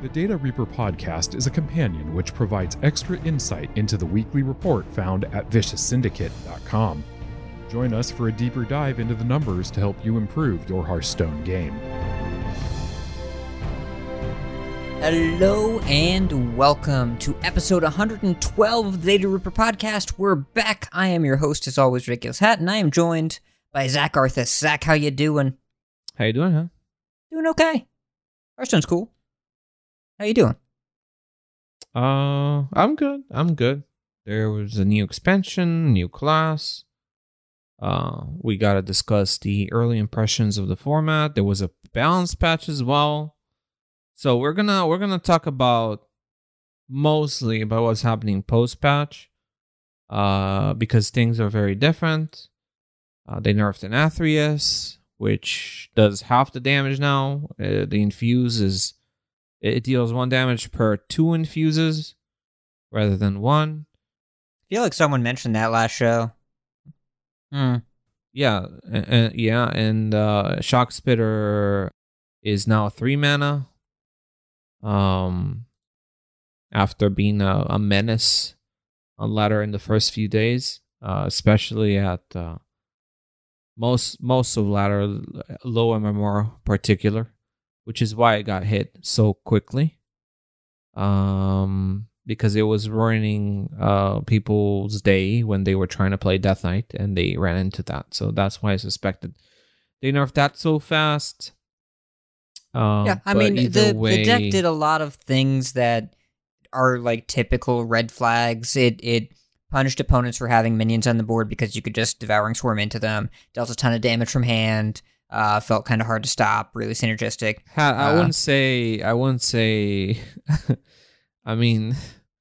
The Data Reaper podcast is a companion which provides extra insight into the weekly report found at vicioussyndicate.com. Join us for a deeper dive into the numbers to help you improve your Hearthstone game. Hello and welcome to episode 112 of the Data Reaper podcast. We're back. I am your host, as always, Ridiculous Hat, and I am joined by Zach Arthas. Zach, how you doing? How you doing, huh? Doing okay. Hearthstone's cool. How you doing? I'm good. There was a new expansion, new class. We gotta discuss the early impressions of the format. There was a balance patch as well. So we're gonna talk about mostly about what's happening post patch. Because things are very different. They nerfed Denathrius, which does half the damage now. The infuse it deals 1 damage per 2 infuses rather than 1. I feel like someone mentioned that last show. Yeah, and Shock Spitter is now 3 mana. After being a menace on ladder in the first few days, especially at most of ladder, low MMR particular, which is why it got hit so quickly. Because it was ruining people's day when they were trying to play Death Knight, and they ran into that. So that's why I suspected they nerfed that so fast. Yeah, I mean, the deck did a lot of things that are like typical red flags. It punished opponents for having minions on the board because you could just Devouring Swarm into them. Dealt a ton of damage from hand. Felt kind of hard to stop. Really synergistic. I wouldn't say. I mean,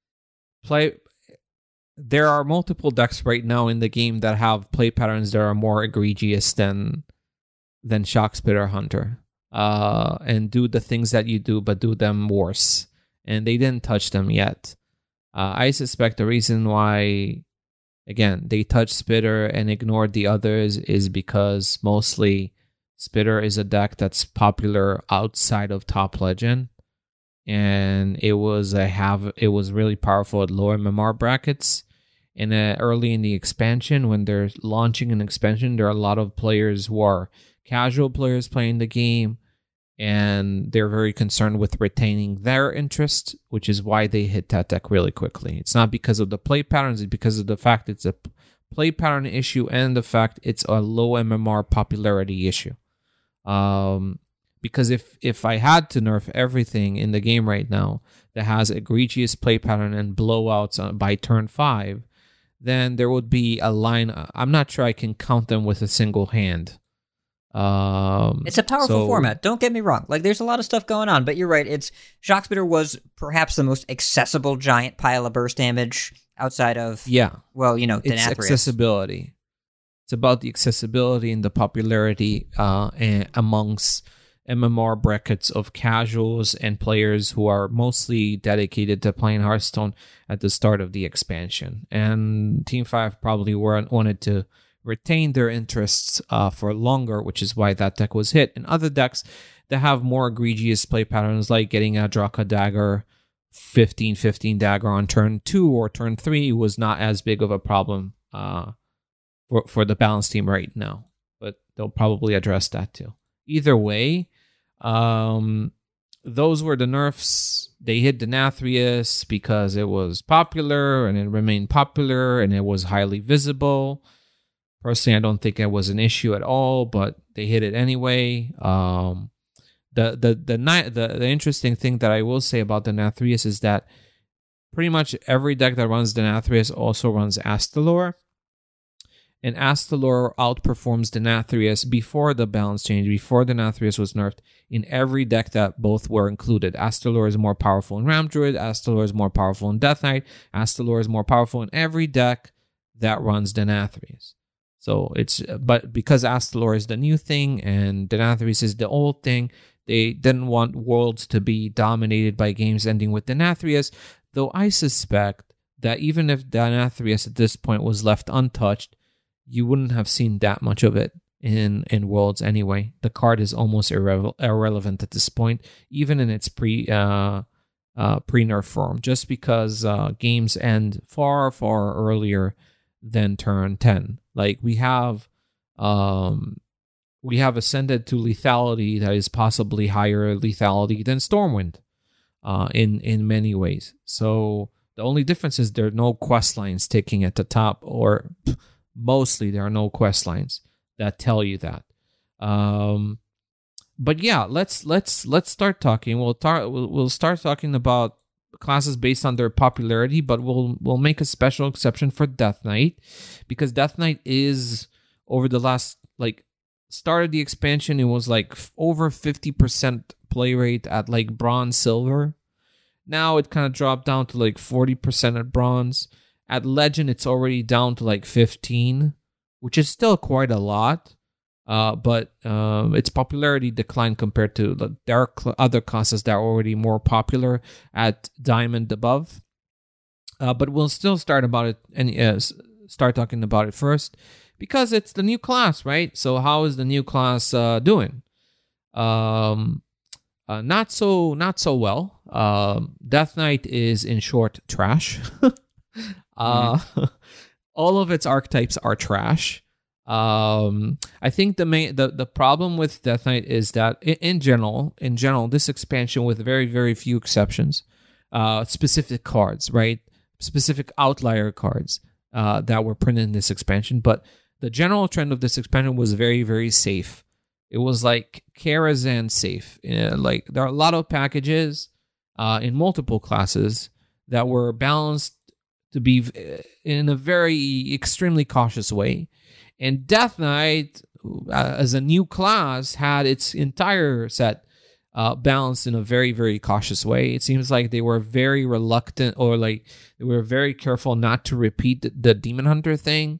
there are multiple decks right now in the game that have play patterns that are more egregious than Shock Spitter Hunter. And do the things that you do, but do them worse. And they didn't touch them yet. I suspect the reason why, again, they touched Spitter and ignored the others is because mostly Spitter is a deck that's popular outside of Top Legend. And it was really powerful at lower MMR brackets. And early in the expansion, when they're launching an expansion, there are a lot of players who are casual players playing the game, and they're very concerned with retaining their interest, which is why they hit that deck really quickly. It's not because of the play patterns, it's because of the fact it's a play pattern issue and the fact it's a low MMR popularity issue. Because if I had to nerf everything in the game right now that has egregious play pattern and blowouts by turn 5, then there would be a line. I'm not sure I can count them with a single hand. It's a powerful format. Don't get me wrong. Like, there's a lot of stuff going on, but you're right. Shock Spitter was perhaps the most accessible giant pile of burst damage outside of Denathrius. It's accessibility. It's about the accessibility and the popularity amongst MMR brackets of casuals and players who are mostly dedicated to playing Hearthstone at the start of the expansion. And Team 5 probably wanted to retain their interests for longer, which is why that deck was hit. And other decks that have more egregious play patterns, like getting a Draka Dagger, 15/15 dagger on turn 2 or turn 3, was not as big of a problem for the balance team right now. But they'll probably address that too. Either way, those were the nerfs. They hit Denathrius because it was popular and it remained popular and it was highly visible. Personally, I don't think it was an issue at all, but they hit it anyway. The interesting thing that I will say about Denathrius is that pretty much every deck that runs Denathrius also runs Astalor. And Astalor outperforms Denathrius before the balance change, before Denathrius was nerfed, in every deck that both were included. Astalor is more powerful in Ram Druid, Astalor is more powerful in Death Knight, Astalor is more powerful in every deck that runs Denathrius. So but because Astalor is the new thing and Denathrius is the old thing, they didn't want Worlds to be dominated by games ending with Denathrius, though I suspect that even if Denathrius at this point was left untouched, you wouldn't have seen that much of it in Worlds anyway. The card is almost irrelevant at this point, even in its pre-nerf form, just because games end far, far earlier than turn 10. Like we have ascended to lethality that is possibly higher lethality than Stormwind in many ways. So the only difference is there are no quest lines ticking at the top, or mostly there are no quest lines that tell you that. But yeah, let's start talking. We'll start talking about classes based on their popularity, but we'll make a special exception for Death Knight, because Death Knight is, over the last, like, started the expansion, it was like over 50% play rate at like bronze, silver. Now it kind of dropped down to like 40% at bronze. At legend, it's already down to like 15, which is still quite a lot. But its popularity declined compared to there are other classes that are already more popular at diamond above. But we'll still start about it and start talking about it first, because it's the new class, right? So how is the new class doing? Not so well. Death Knight is, in short, trash. All of its archetypes are trash. I think the problem with Death Knight is that in general, this expansion, with very, very few exceptions, specific cards, right? Specific outlier cards that were printed in this expansion, but the general trend of this expansion was very, very safe. It was like Karazhan safe. Like, there are a lot of packages in multiple classes that were balanced to be in a very extremely cautious way. And Death Knight, as a new class, had its entire set balanced in a very, very cautious way. It seems like they were very reluctant, or like they were very careful not to repeat the Demon Hunter thing.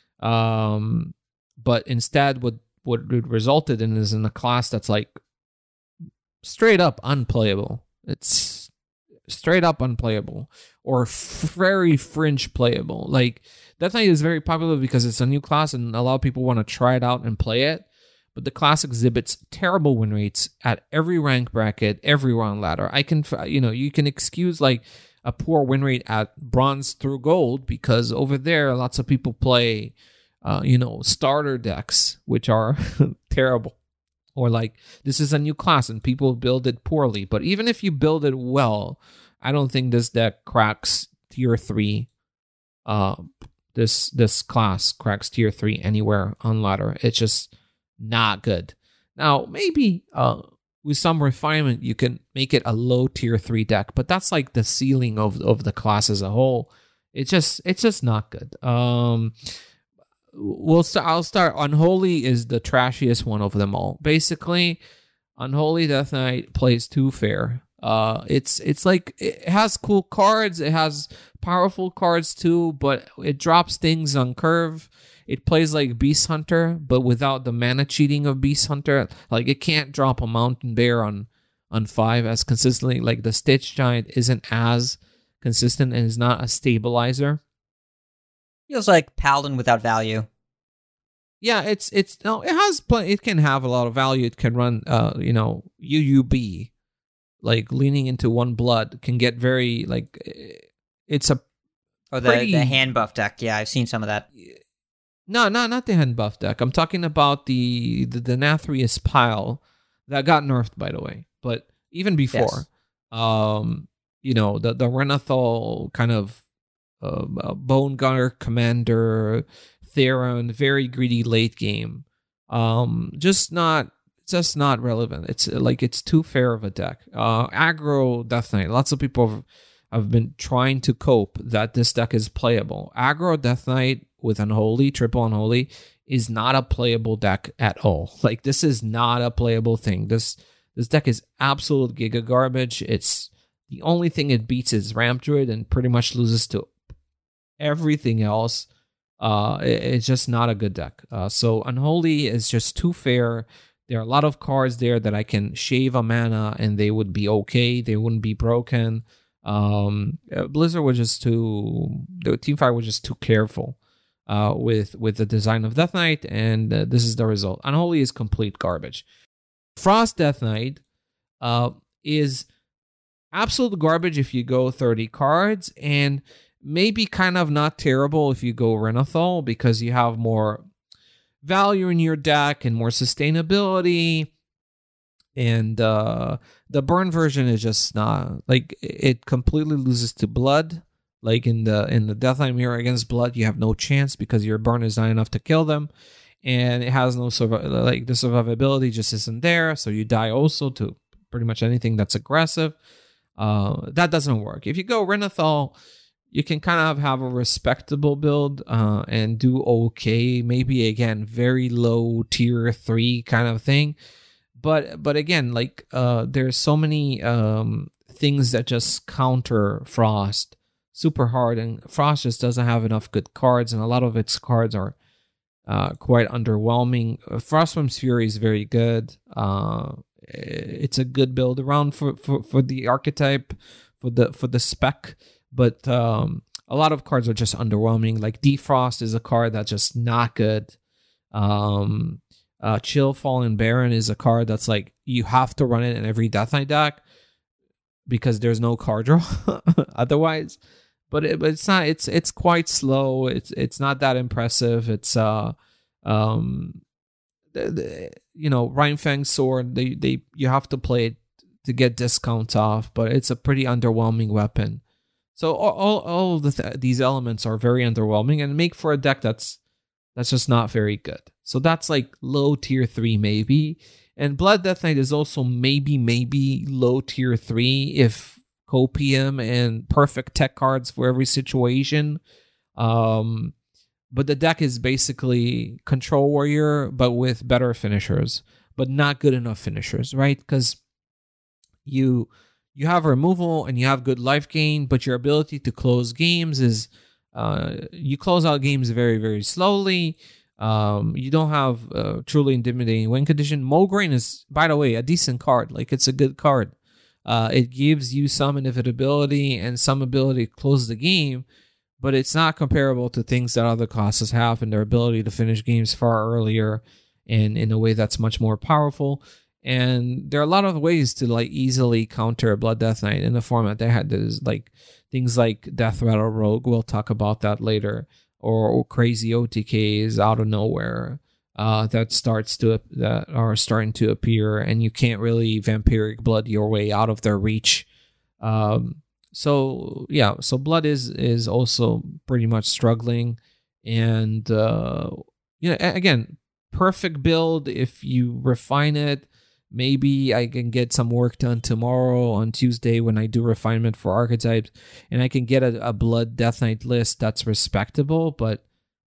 But instead, what it resulted in is in a class that's like straight up unplayable. It's straight up unplayable, or very fringe playable. Like, Death Knight is very popular because it's a new class and a lot of people want to try it out and play it. But the class exhibits terrible win rates at every rank bracket, every round ladder. You can excuse like a poor win rate at bronze through gold, because over there lots of people play starter decks, which are terrible. Or like, this is a new class and people build it poorly. But even if you build it well, I don't think this deck cracks tier 3. This class cracks tier 3 anywhere on ladder. It's just not good. Now, maybe with some refinement, you can make it a low tier 3 deck, but that's like the ceiling of the class as a whole. It's just not good. I'll start. Unholy is the trashiest one of them all. Basically, Unholy Death Knight plays too fair. It's like, it has cool cards, it has powerful cards too, but it drops things on curve. It plays like Beast Hunter, but without the mana cheating of Beast Hunter. Like, it can't drop a Mountain Bear on 5 as consistently. Like, the Stitch Giant isn't as consistent and is not a stabilizer. Feels like Paladin without value. Yeah, it can have a lot of value. It can run UUB. Like, leaning into one blood can get very, like, it's a the hand buff deck. Yeah, I've seen some of that. No, not the hand buff deck. I'm talking about the Denathrius pile that got nerfed, by the way. But even before, the Renathal kind of Bone Gunner Commander, Theron, very greedy late game. Just not relevant. It's too fair of a deck. Aggro Death Knight. Lots of people have been trying to cope that this deck is playable. Aggro Death Knight with Unholy, triple Unholy, is not a playable deck at all. Like, this is not a playable thing. This deck is absolute giga garbage. It's the only thing it beats is Ramp Druid and pretty much loses to everything else. It's just not a good deck. So Unholy is just too fair. There are a lot of cards there that I can shave a mana and they would be okay. They wouldn't be broken. Blizzard was just Teamfire was just too careful with the design of Death Knight, and this is the result. Unholy is complete garbage. Frost Death Knight is absolute garbage if you go 30 cards, and maybe kind of not terrible if you go Renathal, because you have more value in your deck and more sustainability. And the burn version is just not, like, it completely loses to blood. Like in the Deathknight Mirror against blood, you have no chance because your burn is not enough to kill them, and it has no the survivability just isn't there, so you die also to pretty much anything that's aggressive. That doesn't work. If you go Renathal, you can kind of have a respectable build and do okay. Maybe again very low tier 3 kind of thing, but again, like there's so many things that just counter Frost super hard, and Frost just doesn't have enough good cards, and a lot of its cards are quite underwhelming. Frostworm's Fury is very good. It's a good build around for the archetype, for the spec, but a lot of cards are just underwhelming. Like Defrost is a card that's just not good. Chill Fallen Baron is a card that's like you have to run it in every Death Knight deck because there's no card draw otherwise. But it's not. It's quite slow. It's not that impressive. It's Rhinefang Sword. They you have to play it to get discounts off, but it's a pretty underwhelming weapon. So all of these elements are very underwhelming and make for a deck that's just not very good. So that's like low tier 3 maybe. And Blood Death Knight is also maybe low tier 3 if Copium and perfect tech cards for every situation. But the deck is basically Control Warrior, but with better finishers, but not good enough finishers, right? Because you have removal and you have good life gain, but your ability to close games is you close out games very, very slowly. You don't have truly intimidating win condition. Mograine is, by the way, a decent card. Like, it's a good card. It gives you some inevitability and some ability to close the game, but it's not comparable to things that other classes have and their ability to finish games far earlier and in a way that's much more powerful. And there are a lot of ways to like easily counter Blood Death Knight in the format. They had this, like things like Death Rattle Rogue. We'll talk about that later, or crazy OTKs out of nowhere. That are starting to appear, and you can't really vampiric blood your way out of their reach. So blood is also pretty much struggling, and again, perfect build if you refine it. Maybe I can get some work done tomorrow on Tuesday when I do refinement for archetypes, and I can get a Blood Death Knight list that's respectable, but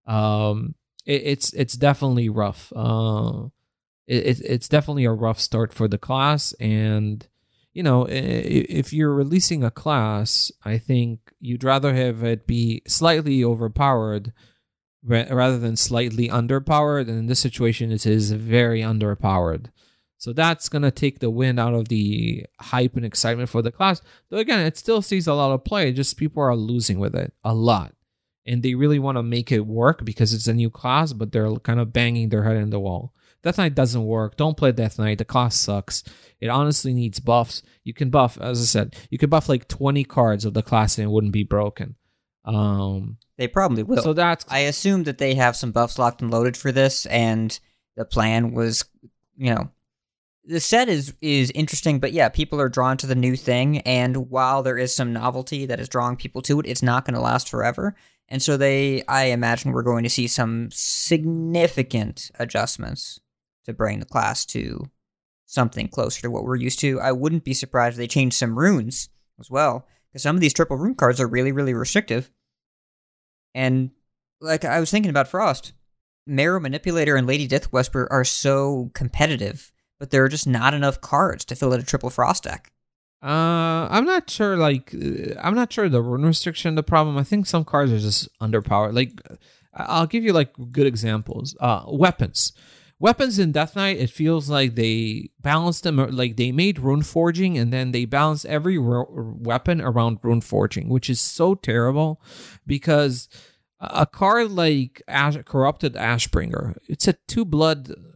it's definitely rough. It's definitely a rough start for the class, and if you're releasing a class, I think you'd rather have it be slightly overpowered rather than slightly underpowered, and in this situation it is very underpowered. So that's going to take the wind out of the hype and excitement for the class. Though again, it still sees a lot of play, just people are losing with it a lot. And they really want to make it work because it's a new class, but they're kind of banging their head in the wall. Death Knight doesn't work. Don't play Death Knight. The class sucks. It honestly needs buffs. You can buff, as I said, you could buff like 20 cards of the class and it wouldn't be broken. They probably will. So I assume that they have some buffs locked and loaded for this, and the plan was, the set is interesting, but yeah, people are drawn to the new thing, and while there is some novelty that is drawing people to it, it's not going to last forever. And so I imagine we're going to see some significant adjustments to bring the class to something closer to what we're used to. I wouldn't be surprised if they changed some runes as well, because some of these triple rune cards are really, really restrictive. And like I was thinking about Frost, Marrow Manipulator and Lady Death Whisper are so competitive, but there are just not enough cards to fill out a triple Frost deck. I'm not sure the rune restriction the problem. I think some cards are just underpowered. Like, I'll give you like good examples. Weapons in Death Knight, it feels like they balanced them, like they made rune forging and then they balanced every weapon around rune forging, which is so terrible because a card like Corrupted Ashbringer, it's a 2 blood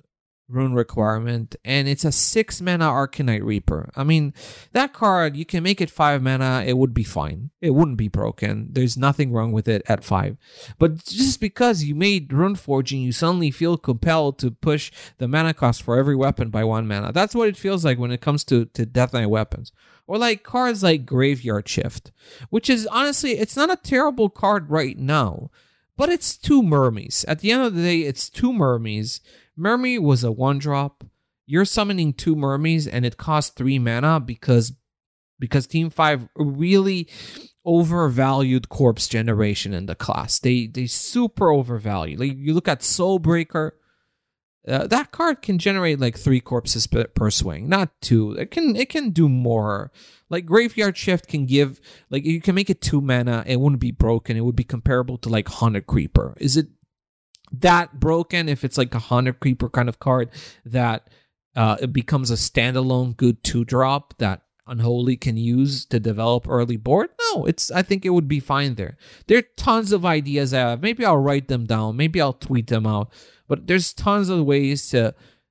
rune requirement, and it's a 6 mana Arcanite Reaper. I mean, that card, you can make it 5 mana, it would be fine. It wouldn't be broken. There's nothing wrong with it at 5. But just because you made Rune Forging, you suddenly feel compelled to push the mana cost for every weapon by 1 mana. That's what it feels like when it comes to Death Knight weapons. Or like cards like Graveyard Shift, which is honestly, it's not a terrible card right now, but it's 2 Mermies. At the end of the day, it's 2 Mermies. Mermy was a 1-drop. You're summoning 2 Mermies and it costs 3 mana because Team 5 really overvalued Corpse Generation in the class. They super overvalue. Like you look at Soulbreaker, that card can generate like 3 corpses per swing, not 2. It can do more. Like Graveyard Shift can give, like you can make it 2 mana. It wouldn't be broken. It would be comparable to like Haunted Creeper. Is it that broken if it's like a Haunted Creeper kind of card that it becomes a standalone good 2-drop that Unholy can use to develop early board? No, I think it would be fine there. There are tons of ideas I have. Maybe I'll write them down. Maybe I'll tweet them out. But there's tons of ways to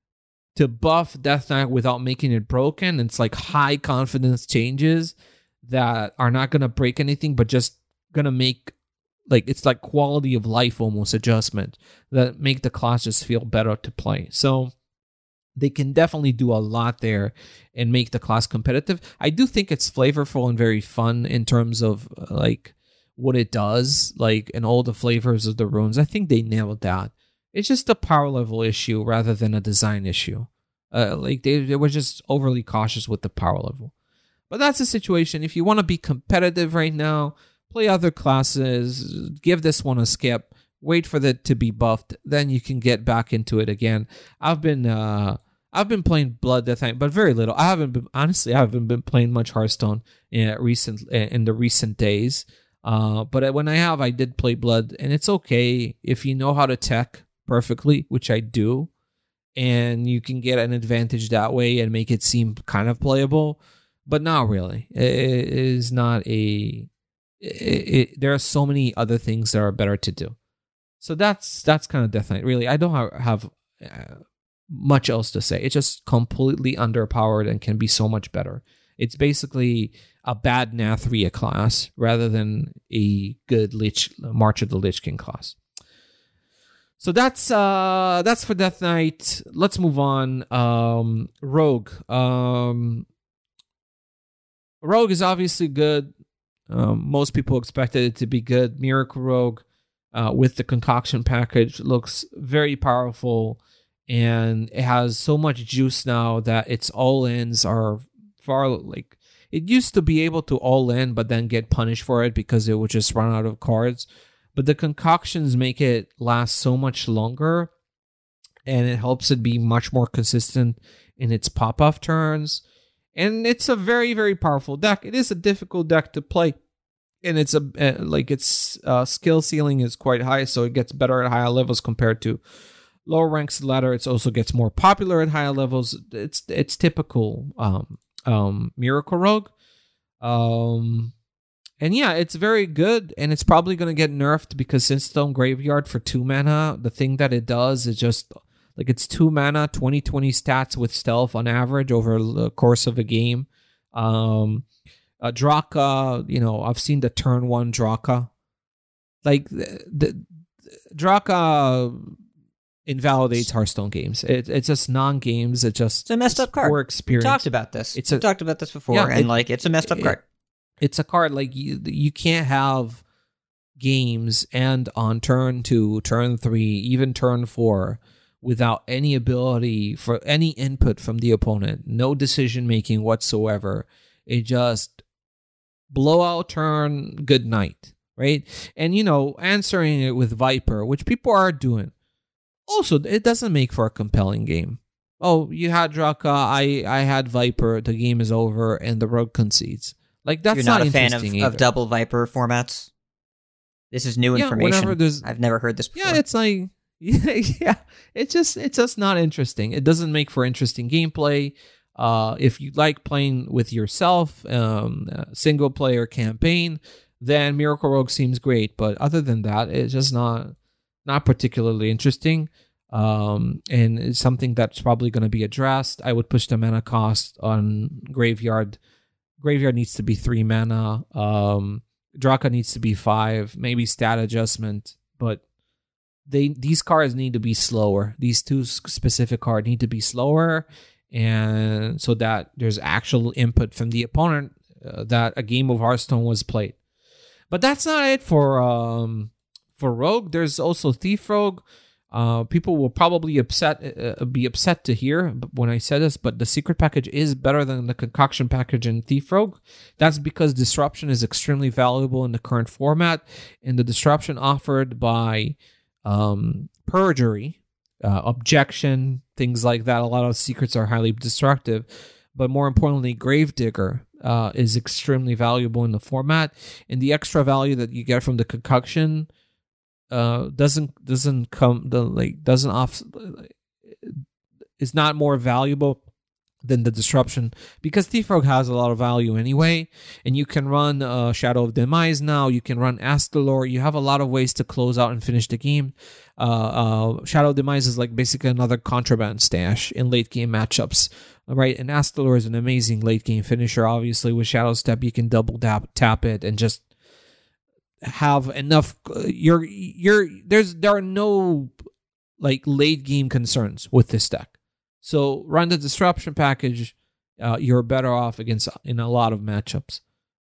buff Death Knight without making it broken. It's like high confidence changes that are not going to break anything, but just going to make, like, it's like quality of life almost adjustment that make the class just feel better to play. So they can definitely do a lot there and make the class competitive. I do think it's flavorful and very fun in terms of like what it does, like, and all the flavors of the runes. I think they nailed that. It's just a power level issue rather than a design issue. Like they were just overly cautious with the power level. But that's the situation. If you want to be competitive right now, play other classes, give this one a skip, wait for it to be buffed, then you can get back into it again. I've been playing Blood Death Knight, but very little. I haven't been playing much Hearthstone in the recent days. But when I have, I did play Blood, and it's okay if you know how to tech perfectly, which I do, and you can get an advantage that way and make it seem kind of playable, but not really. It is not a... there are so many other things that are better to do. So that's kind of Death Knight. Really, I don't have much else to say. It's just completely underpowered and can be so much better. It's basically a bad Nathria class rather than a good March of the Lich King class. So that's for Death Knight. Let's move on. Rogue. Rogue is obviously good. Most people expected it to be good. Miracle Rogue, with the concoction package, looks very powerful, and it has so much juice now that its all-ins are far, like, it used to be able to all-in but then get punished for it because it would just run out of cards. But the concoctions make it last so much longer, and it helps it be much more consistent in its pop-off turns. And it's a very, very powerful deck. It is a difficult deck to play, and it's its skill ceiling is quite high, so it gets better at higher levels compared to lower ranks of the ladder. It also gets more popular at higher levels. It's typical Miracle Rogue. And yeah, it's very good, and it's probably going to get nerfed because Sinstone Graveyard for 2 mana, the thing that it does is just, like, it's 2 mana, 20/20 stats with stealth on average over the course of a game. Draka, I've seen the turn 1 Draka. Like, the Draka invalidates Hearthstone games. It's just non-games. It's a messed up card. Poor experience. We talked about this. We talked about this before, yeah, it's a messed up card. It's a card, like, you can't have games end on turn 2, turn 3, even turn 4 without any ability for any input from the opponent. No decision making whatsoever. It just blowout turn, good night, right? And, answering it with Viper, which people are doing. Also, it doesn't make for a compelling game. Oh, you had Draka, I had Viper, the game is over, and the Rogue concedes. Like, that's You're not a fan of double Viper formats? This is new information. I've never heard this before. Yeah, it's like, yeah, it's just not interesting. It doesn't make for interesting gameplay. If you like playing with yourself, single player campaign, then Miracle Rogue seems great. But other than that, it's just not particularly interesting. And it's something that's probably going to be addressed. I would push the mana cost on Graveyard. Graveyard needs to be 3 mana. Draka needs to be 5. Maybe stat adjustment, but these cards need to be slower. These two specific cards need to be slower, and so that there's actual input from the opponent that a game of Hearthstone was played. But that's not it for Rogue. There's also Thief Rogue. People will probably be upset to hear when I say this, but the secret package is better than the concoction package in Thief Rogue. That's because disruption is extremely valuable in the current format, and the disruption offered by perjury, objection, things like that. A lot of secrets are highly destructive, but more importantly, Gravedigger is extremely valuable in the format, and the extra value that you get from the concoction is not more valuable than the disruption, because Thief Rogue has a lot of value anyway, and you can run Shadow of Demise now, you can run Astalor, you have a lot of ways to close out and finish the game. Shadow of Demise is like basically another contraband stash in late game matchups, right? And Astalor is an amazing late game finisher. Obviously with Shadow Step you can double tap it and just have enough. There are no like late game concerns with this deck. So run the disruption package. You're better off in a lot of matchups.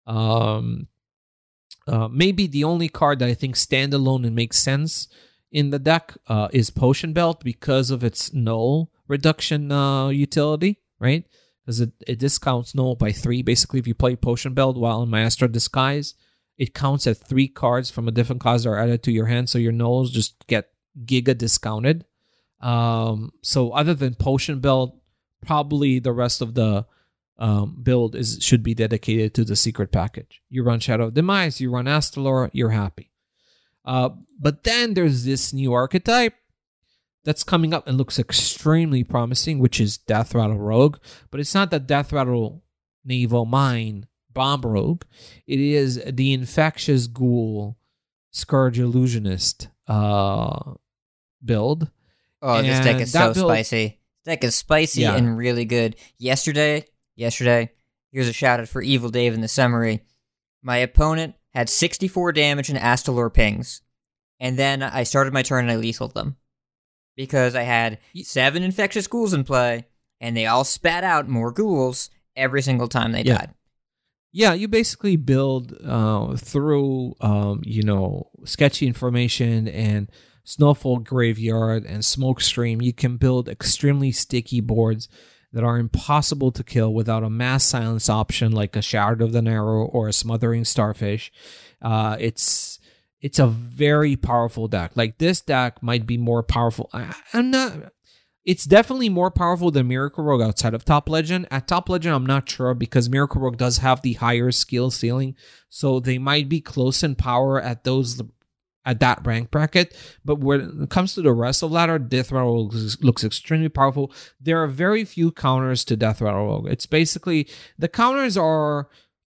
Maybe the only card that I think standalone and makes sense in the deck is Potion Belt because of its null reduction utility, right? Because it discounts null by 3. Basically, if you play Potion Belt while in Master Disguise, it counts at 3 cards from a different class that are added to your hand, so your nulls just get giga discounted. So other than Potion Belt, probably the rest of the build should be dedicated to the secret package. You run Shadow of Demise, you run Astalor, you're happy. But then there's this new archetype that's coming up and looks extremely promising, which is Death Rattle Rogue. But it's not the Death Rattle Naval Mine Bomb Rogue. It is the Infectious Ghoul Scourge Illusionist build. Oh, this deck is so spicy. This deck is spicy and really good. Yesterday, here's a shout out for Evil Dave in the summary. My opponent had 64 damage and Astalor pings. And then I started my turn and I lethaled them. Because I had 7 infectious ghouls in play, and they all spat out more ghouls every single time they died. Yeah, you basically build through, sketchy information and Snowfall Graveyard and Smokestream. You can build extremely sticky boards that are impossible to kill without a mass silence option like a Shard of the Narrow or a Smothering Starfish. It's a very powerful deck. Like, this deck might be more powerful. It's definitely more powerful than Miracle Rogue outside of Top Legend. At Top Legend, I'm not sure because Miracle Rogue does have the higher skill ceiling, so they might be close in power at that rank bracket. But when it comes to the rest of ladder, Death Rattle looks extremely powerful. There are very few counters to Death Rattle Rogue. It's basically, the counters are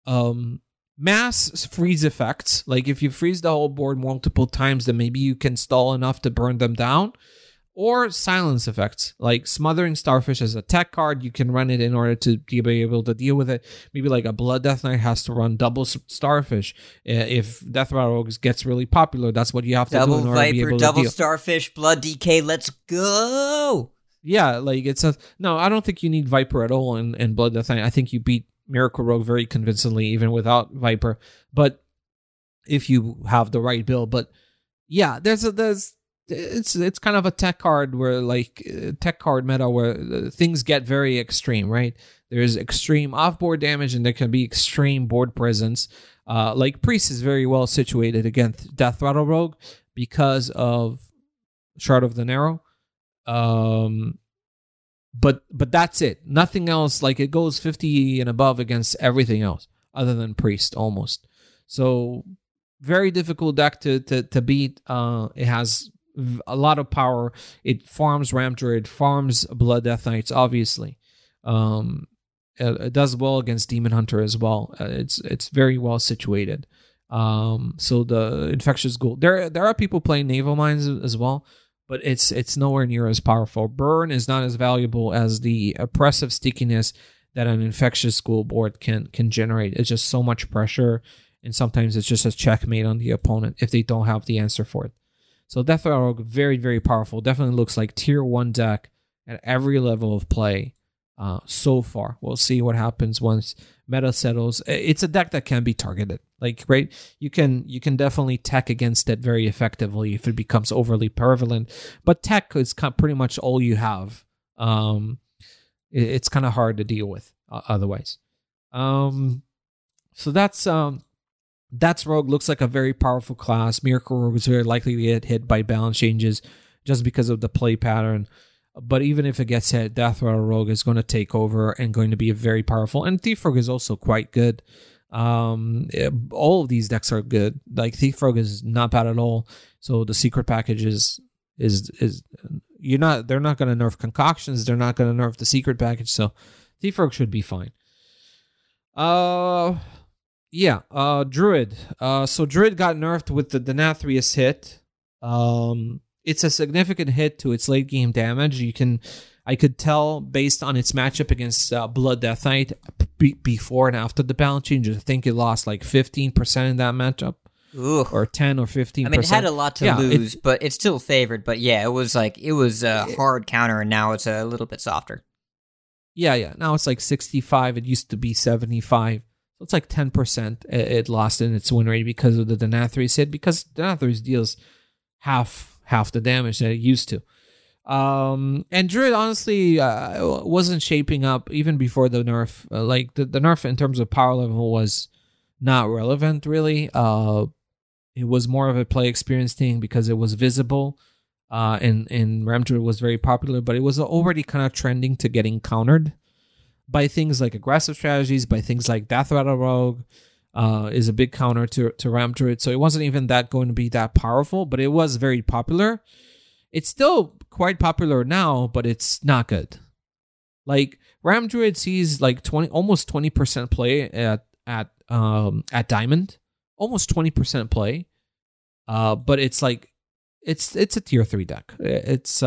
mass freeze effects. Like, if you freeze the whole board multiple times, then maybe you can stall enough to burn them down. Or silence effects, like Smothering Starfish as a tech card. You can run it in order to be able to deal with it. Maybe like a Blood Death Knight has to run double Starfish. If Death Rattle Rogue gets really popular, that's what you have to do in order Viper, to be able to double deal. Starfish, Blood DK, let's go! Yeah, like no, I don't think you need Viper at all in Blood Death Knight. I think you beat Miracle Rogue very convincingly even without Viper. But if you have the right build. But yeah, it's kind of a tech card where, like, tech card meta where things get very extreme, right? There's extreme off-board damage and there can be extreme board presence. Like, Priest is very well situated against Death Rattle Rogue because of Shard of the Narrow. But that's it. Nothing else. Like, it goes 50 and above against everything else other than Priest almost. So very difficult deck to beat. It has a lot of power. It farms Ram Druid, farms Blood Death Knights, obviously. It does well against Demon Hunter as well. It's very well situated. So the Infectious Ghoul. There are people playing Naval Mines as well, but it's nowhere near as powerful. Burn is not as valuable as the oppressive stickiness that an Infectious School board can generate. It's just so much pressure, and sometimes it's just a checkmate on the opponent if they don't have the answer for it. So Death Rattle Rogue, very, very powerful. Definitely looks like tier 1 deck at every level of play so far. We'll see what happens once meta settles. It's a deck that can be targeted. Like, right? You can definitely tech against it very effectively if it becomes overly prevalent. But tech is pretty much all you have. It's kind of hard to deal with otherwise. So that's Rogue. Looks like a very powerful class. Miracle Rogue is very likely to get hit by balance changes just because of the play pattern. But even if it gets hit, Death Rattle Rogue is going to take over and going to be very powerful. And Thief Rogue is also quite good. All of these decks are good. Like Thief Rogue is not bad at all. So the secret package is they're not going to nerf concoctions. They're not going to nerf the secret package. So Thief Rogue should be fine. Druid. So Druid got nerfed with the Denathrius hit. It's a significant hit to its late game damage. I could tell based on its matchup against Blood Death Knight before and after the balance changes. I think it lost like 15% in that matchup. Ooh. Or 10 or 15%. I mean, it had a lot to lose, but it's still favored. But yeah, it was a hard counter, and now it's a little bit softer. Yeah. Now it's like 65. It used to be 75. So it's like 10% it lost in its win rate because of the Denathrius hit, because Denathrius deals half the damage that it used to. And Druid honestly wasn't shaping up even before the nerf. Like the nerf in terms of power level was not relevant really. It was more of a play experience thing because it was visible. And Ram Druid was very popular, but it was already kind of trending to getting countered by things like aggressive strategies, by things like Death Rattle Rogue. Is a big counter to Ram Druid, so it wasn't even going to be that powerful, but it was very popular. It's still quite popular now, but it's not good. Like Ram Druid sees like almost 20% play at Diamond, almost 20% play. But it's like it's a tier 3 deck. It's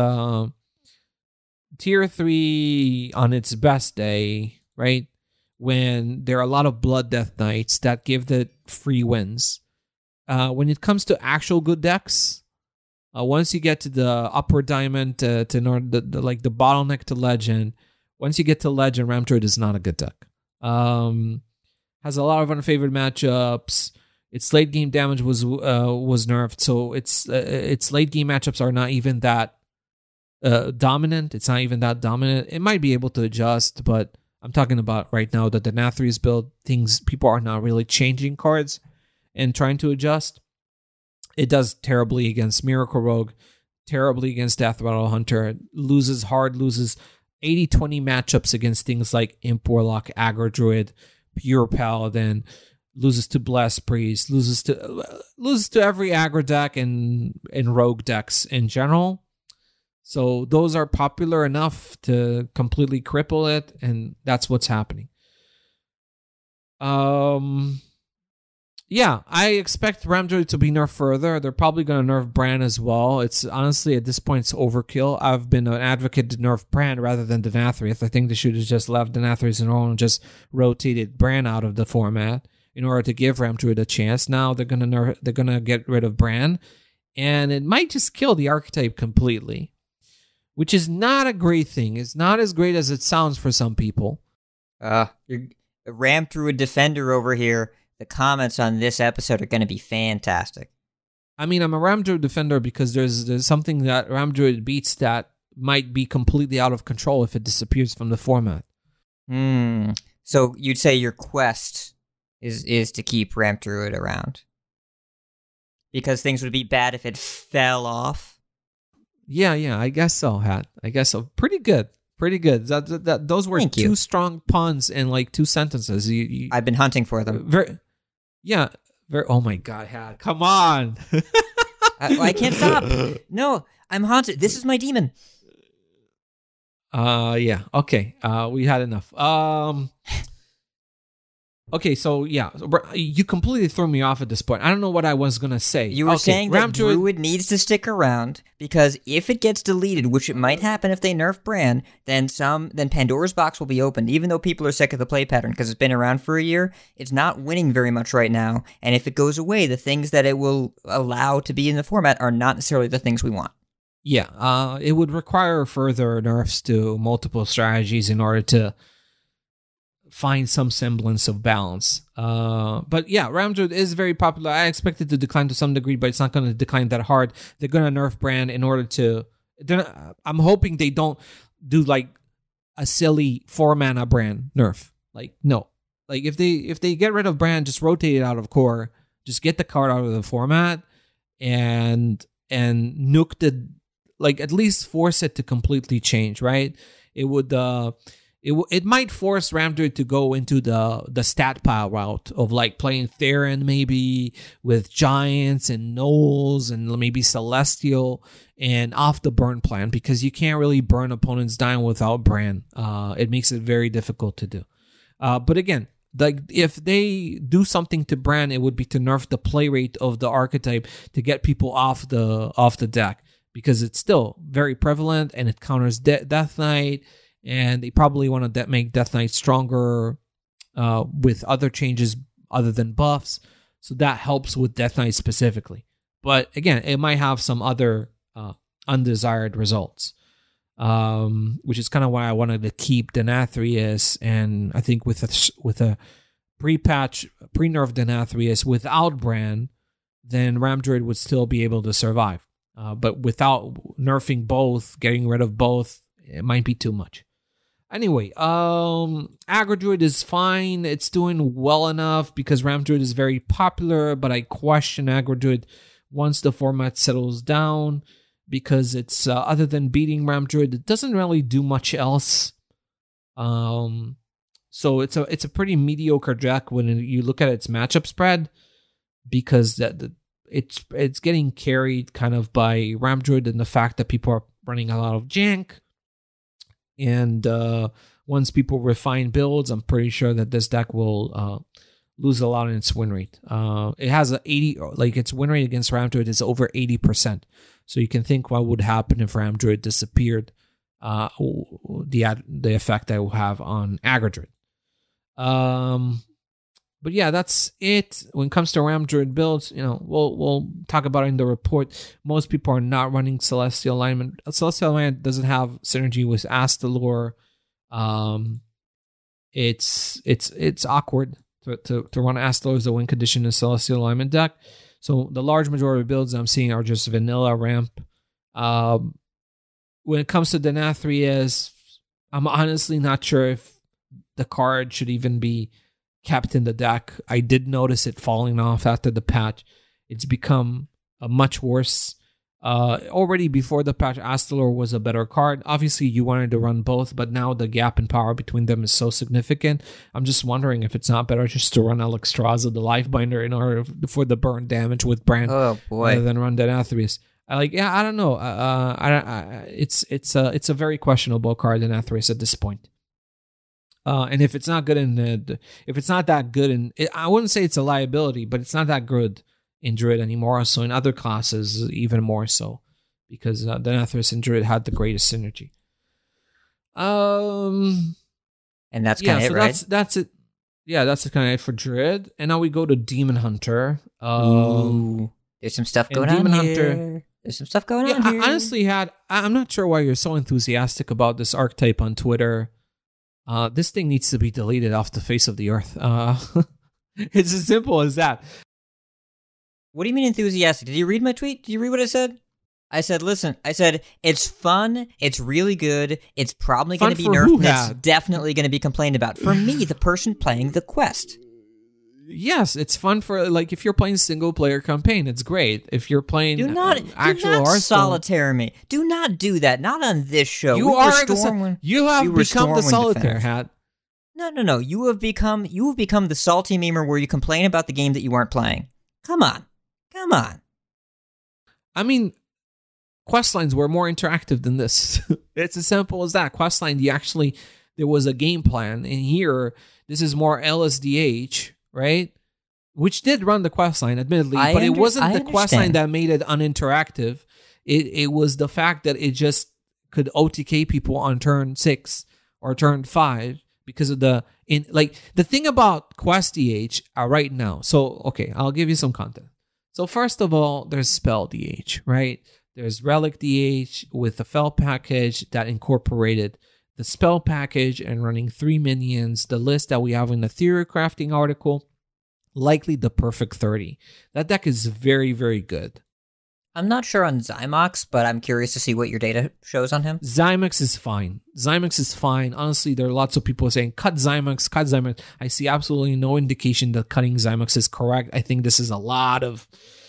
tier 3 on its best day, right? When there are a lot of Blood Death Knights that give the free wins. When it comes to actual good decks, once you get to the upper diamond to the bottleneck to legend, once you get to legend, Ram Druid is not a good deck. Has a lot of unfavored matchups. Its late game damage was nerfed, so its late game matchups are not even that dominant. It's not even that dominant. It might be able to adjust, but I'm talking about right now the Denathrius build, things people are not really changing cards and trying to adjust. It does terribly against Miracle Rogue, terribly against Death Rattle Hunter, loses 80-20 matchups against things like Imp Warlock, Aggro Druid, Pure Paladin, loses to Blessed Priest, loses to every aggro deck and rogue decks in general. So those are popular enough to completely cripple it, and that's what's happening. Yeah, I expect Ram Druid to be nerfed further. They're probably going to nerf Bran as well. It's honestly, at this point, it's overkill. I've been an advocate to nerf Bran rather than Denathrius. I think they should have just left Denathrius alone and just rotated Bran out of the format in order to give Ram Druid a chance. Now they're gonna get rid of Bran, and it might just kill the archetype completely, which is not a great thing. It's not as great as it sounds for some people. You're a Ram Druid defender over here. The comments on this episode are going to be fantastic. I mean, I'm a Ram Druid defender because there's something that Ram Druid beats that might be completely out of control if it disappears from the format. So you'd say your quest is to keep Ram Druid around? Because things would be bad if it fell off? Yeah, I guess so, Hat. I guess so. Pretty good. Those were two strong puns in like 2 sentences. I've been hunting for them. Oh my God, Hat. Come on. I can't stop. No, I'm haunted. This is my demon. Yeah. Okay. We had enough. Okay, so yeah, you completely threw me off at this point. I don't know what I was going to say. You were saying that Druid needs to stick around because if it gets deleted, which it might happen if they nerf Bran, then Pandora's box will be opened, even though people are sick of the play pattern because it's been around for a year. It's not winning very much right now, and if it goes away, the things that it will allow to be in the format are not necessarily the things we want. Yeah, it would require further nerfs to multiple strategies in order to find some semblance of balance. But yeah, Ram Druid is very popular. I expect it to decline to some degree, but it's not going to decline that hard. They're going to nerf Bran in order to... I'm hoping they don't do like a silly 4-mana Bran nerf. Like, no. Like, if they get rid of Bran, just rotate it out of core. Just get the card out of the format and nuke the... Like, at least force it to completely change, right? It would... It might force Ram Druid to go into the stat pile route of like playing Theron maybe with Giants and Gnolls and maybe Celestial and off the burn plan because you can't really burn opponents down without Bran. It makes it very difficult to do. But again, like if they do something to Bran, it would be to nerf the play rate of the archetype to get people off the deck because it's still very prevalent and it counters Death Knight. And they probably want to make Death Knight stronger with other changes other than buffs. So that helps with Death Knight specifically. But again, it might have some other undesired results, which is kind of why I wanted to keep Denathrius. And I think with a pre-nerf Denathrius without Bran, then Ram Druid would still be able to survive. But without nerfing both, getting rid of both, it might be too much. Anyway, Aggro Druid is fine. It's doing well enough because Ram Druid is very popular, but I question Aggro Druid once the format settles down because it's, other than beating Ram Druid, it doesn't really do much else. So it's a pretty mediocre deck when you look at its matchup spread because it's getting carried kind of by Ram Druid and the fact that people are running a lot of jank. And once people refine builds, I'm pretty sure that this deck will lose a lot in its win rate. It has its win rate against Ram Druid is over 80%. So you can think what would happen if Ram Druid disappeared, the effect that it will have on Aggro Druid. But yeah, that's it. When it comes to Ram Druid builds, we'll talk about it in the report. Most people are not running Celestial Alignment. Celestial Alignment doesn't have synergy with Astalor. It's awkward to run Astalor as a win condition in a Celestial Alignment deck. So the large majority of builds I'm seeing are just vanilla ramp. When it comes to Denathrius, I'm honestly not sure if the card should even be kept in the deck. I did notice it falling off after the patch. It's become a much worse. Already before the patch, Astalor was a better card. Obviously, you wanted to run both, but now the gap in power between them is so significant. I'm just wondering if it's not better just to run Alexstrasza, the Lifebinder, in order for the burn damage with Bran, rather than run Denathrius. I don't know. It's a very questionable card, Denathrius, at this point. And if it's not good if it's not that good, I wouldn't say it's a liability, but it's not that good in Druid anymore. So in other classes, even more so, because Denathrius and Druid had the greatest synergy. And that's kind of it, right? That's it. Yeah, that's kind of it for Druid. And now we go to Demon Hunter. Ooh, there's some stuff going on here. There's some stuff going on here. I honestly I'm not sure why you're so enthusiastic about this archetype on Twitter. This thing needs to be deleted off the face of the earth. It's as simple as that. What do you mean enthusiastic? Did you read my tweet? Did you read what I said? I said, listen, it's fun, it's really good, it's probably going to be nerfed, and it's definitely going to be complained about. For me, the person playing the quest. Yes, it's fun for, if you're playing single-player campaign, it's great. If you're playing do not solitaire me. Do not do that. Not on this show. You have become the solitaire hat. No. You have become the salty memer where you complain about the game that you aren't playing. Come on. I mean, questlines were more interactive than this. It's as simple as that. Questline, you actually there was a game plan. And here, this is more LSDH, right? Which did run the quest line, admittedly, but it wasn't the quest line that made it uninteractive. It was the fact that it just could OTK people on turn 6 or turn 5 because of the thing about Quest DH right now. So, okay, I'll give you some content. So first of all, there's Spell DH, right? There's Relic DH with the Fel package that incorporated the Spell package and running 3 minions, the list that we have in the Theory Crafting article, likely the perfect 30. That deck is very, very good. I'm not sure on Zymox, but I'm curious to see what your data shows on him. Zymox is fine. Honestly, there are lots of people saying, cut Zymox. I see absolutely no indication that cutting Zymox is correct. I think this is a lot of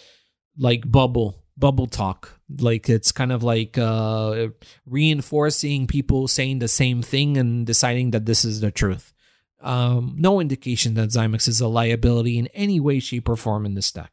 bubble talk. It's kind of like reinforcing people saying the same thing and deciding that this is the truth. No indication that Zymox is a liability in any way, shape, or form in this deck.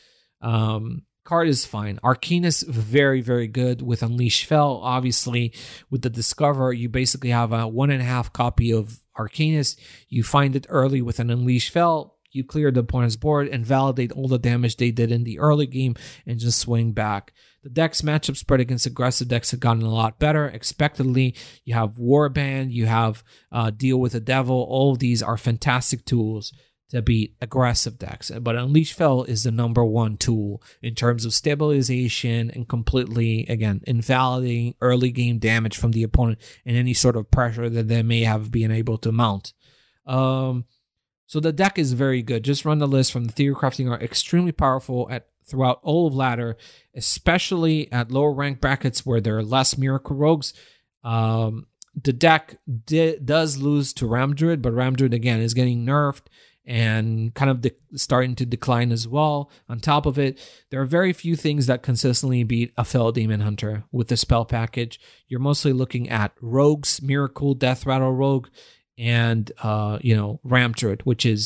Card is fine. Arcanus, very, very good with Unleash Fel. Obviously, with the Discover, you basically have a 1.5 copy of Arcanus. You find it early with an Unleash Fel. You clear the opponent's board and validate all the damage they did in the early game and just swing back. The deck's matchup spread against aggressive decks have gotten a lot better. Expectedly, you have Warband, you have Deal with the Devil. All of these are fantastic tools to beat aggressive decks. But Unleash Fel is the number one tool in terms of stabilization and completely, again, invalidating early game damage from the opponent and any sort of pressure that they may have been able to mount. So the deck is very good. Just run the list from the Theory Crafting are extremely powerful throughout all of ladder, especially at lower rank brackets where there are less Miracle Rogues. The deck does lose to Ram Druid, but Ram Druid, again, is getting nerfed and kind of starting to decline as well. On top of it, there are very few things that consistently beat a Fel Demon Hunter with the spell package. You're mostly looking at Rogues, Miracle, Death Rattle Rogue, and Ram Druid,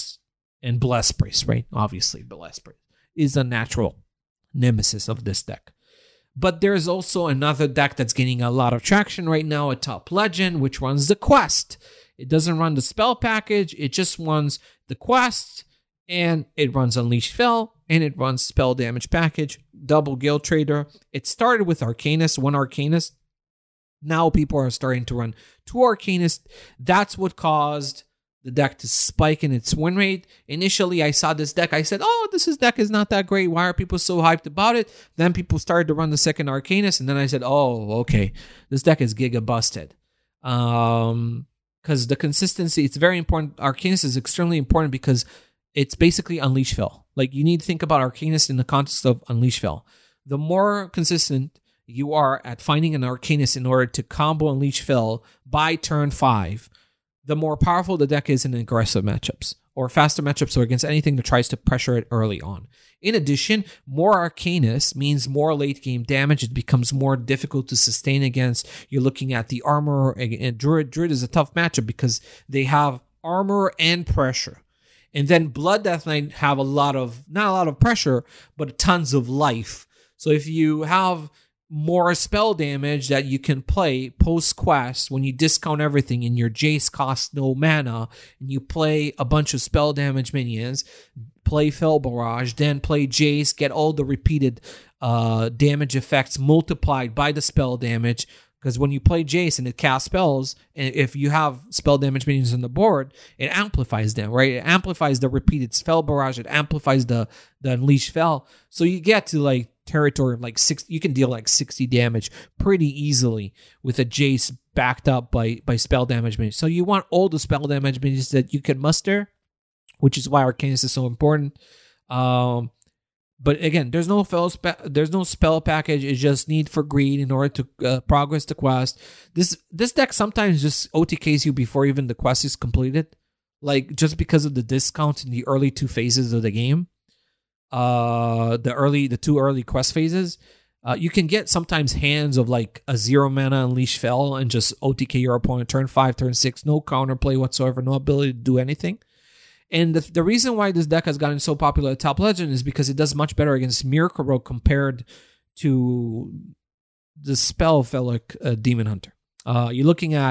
and Bless Priest, right? Obviously, Bless Priest is a natural nemesis of this deck. But there's also another deck that's gaining a lot of traction right now, a Top Legend, which runs the Quest. It doesn't run the spell package, it just runs the Quest, and it runs Unleash Fel, and it runs spell damage package, double Guild Trader. It started with Arcanist, one Arcanist. Now people are starting to run 2 Arcanists. That's what caused the deck to spike in its win rate. Initially, I saw this deck. I said, this deck is not that great. Why are people so hyped about it? Then people started to run the second Arcanist. And then I said, okay, this deck is giga busted. Because the consistency, it's very important. Arcanist is extremely important because it's basically Unleash Fel. You need to think about Arcanist in the context of Unleash Fel. The more consistent you are at finding an Arcanist in order to combo Unleash Fel by turn 5, the more powerful the deck is in aggressive matchups or faster matchups or against anything that tries to pressure it early on. In addition, more Arcanist means more late game damage. It becomes more difficult to sustain against. You're looking at the armor, and Druid. Druid is a tough matchup because they have armor and pressure. And then Blood Death Knight have not a lot of pressure, but tons of life. So if you have more spell damage that you can play post-quest when you discount everything and your Jace costs no mana and you play a bunch of spell damage minions, play Fel Barrage, then play Jace, get all the repeated damage effects multiplied by the spell damage. Because when you play Jace and it casts spells, and if you have spell damage minions on the board, it amplifies them, right? It amplifies the repeated Fel Barrage, it amplifies the Unleash Fel. So you get to territory of 6, you can deal 60 damage pretty easily with a Jace backed up by spell damage minions. So you want all the spell damage minions that you can muster, which is why Arcanist is so important. But again, there's no spell package. It's just Need for Greed in order to progress the quest. This deck sometimes just OTKs you before even the quest is completed, just because of the discount in the early 2 phases of the game. The 2 early quest phases, you can get sometimes hands of a 0 mana Unleash Fel and just OTK your opponent turn 5, turn 6, no counterplay whatsoever, no ability to do anything. And the reason why this deck has gotten so popular at Top Legend is because it does much better against Miracle Rogue compared to the Spell Felic Demon Hunter. You're looking at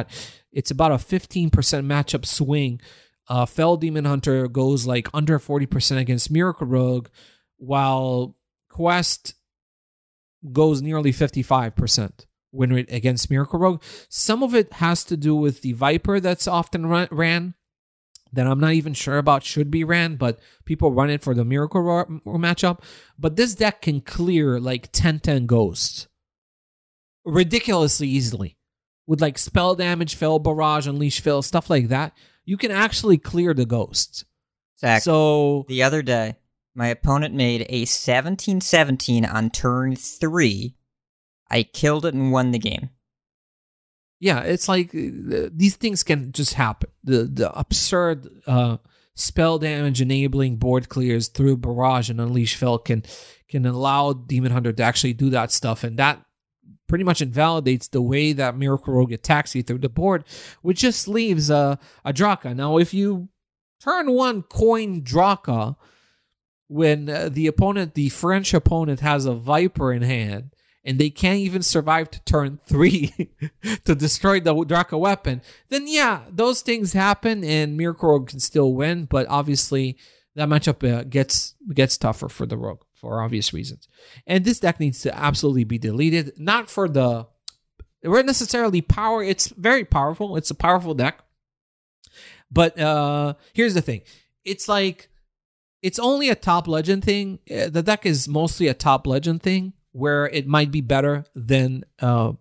it's about a 15% matchup swing. Fel Demon Hunter goes like under 40% against Miracle Rogue, while Quest goes nearly 55% win rate against Miracle Rogue. Some of it has to do with the Viper that's often ran, that I'm not even sure about should be ran, but people run it for the Miracle Rogue matchup. But this deck can clear like 10-10 ghosts ridiculously easily. With like spell damage, Fel Barrage, Unleash Fel, stuff like that. You can actually clear the ghosts. Zach, so the other day, my opponent made a 17-17 on turn 3. I killed it and won the game. Yeah, it's like these things can just happen. The absurd spell damage enabling board clears through Barrage and Unleash Fel can allow Demon Hunter to actually do that stuff, and that pretty much invalidates the way that Miracle Rogue attacks you through the board, which just leaves a Draka. Now, if you turn 1 coin Draka when the French opponent has a Viper in hand, and they can't even survive to turn 3 to destroy the Draka weapon, then yeah, those things happen and Miracle Rogue can still win, but obviously that matchup gets tougher for the Rogue for obvious reasons. And this deck needs to absolutely be deleted, not for the necessarily power. It's very powerful. It's a powerful deck. But here's the thing. It's like, it's only a top legend thing. The deck is mostly a top legend thing, where it might be better than the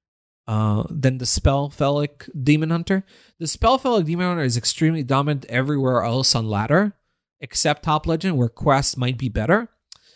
Spellfelic Demon Hunter. The Spellfelic Demon Hunter is extremely dominant everywhere else on ladder, except top legend, where Quest might be better.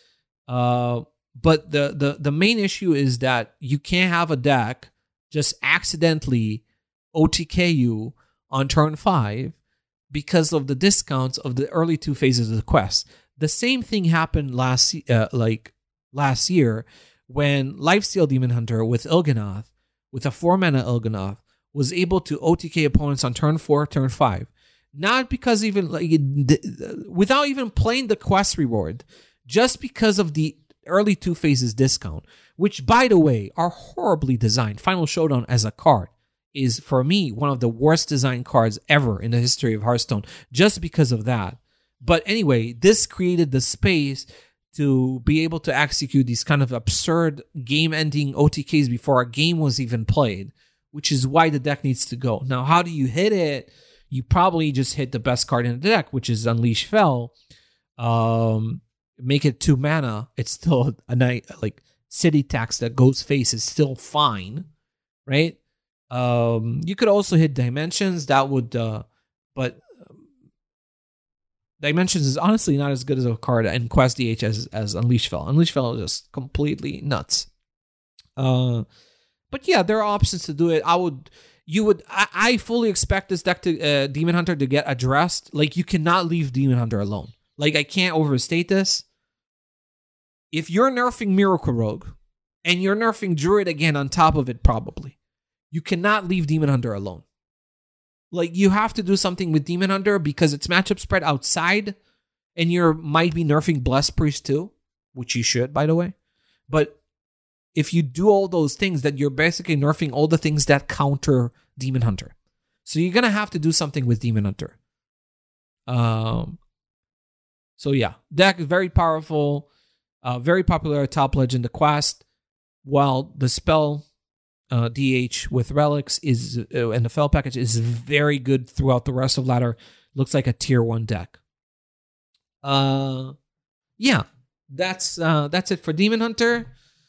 But the main issue is that you can't have a deck just accidentally OTK you on turn 5 because of the discounts of the early 2 phases of the quest. The same thing happened last year when Lifesteal Demon Hunter with Il'gynoth, with a 4-mana Il'gynoth, was able to OTK opponents on turn 4, turn 5. Not because without even playing the quest reward, just because of the early 2 phases discount, which, by the way, are horribly designed. Final Showdown as a card is, for me, one of the worst designed cards ever in the history of Hearthstone, just because of that. But anyway, this created the space to be able to execute these kind of absurd game-ending OTKs before a game was even played, which is why the deck needs to go. Now, how do you hit it? You probably just hit the best card in the deck, which is Unleash Fel. Make it 2 mana. It's still a night, like city tax that goes face is still fine, right? You could also hit Dimensions. That would, but Dimensions is honestly not as good as a card in Quest DH as Unleash Fel. Unleash Fel is just completely nuts. But yeah, there are options to do it. I fully expect this deck to Demon Hunter to get addressed. Like, you cannot leave Demon Hunter alone. Like, I can't overstate this. If you're nerfing Miracle Rogue, and you're nerfing Druid again on top of it, probably, you cannot leave Demon Hunter alone. Like, you have to do something with Demon Hunter because it's matchup spread outside, and you might be nerfing Blessed Priest too, which you should, by the way. But if you do all those things, then you're basically nerfing all the things that counter Demon Hunter. So you're going to have to do something with Demon Hunter. So yeah, deck is very powerful, very popular top legend, the Quest, while the spell DH with relics is and the Fel package is very good throughout the rest of ladder. Looks like a tier 1 deck. Yeah, that's it for Demon Hunter.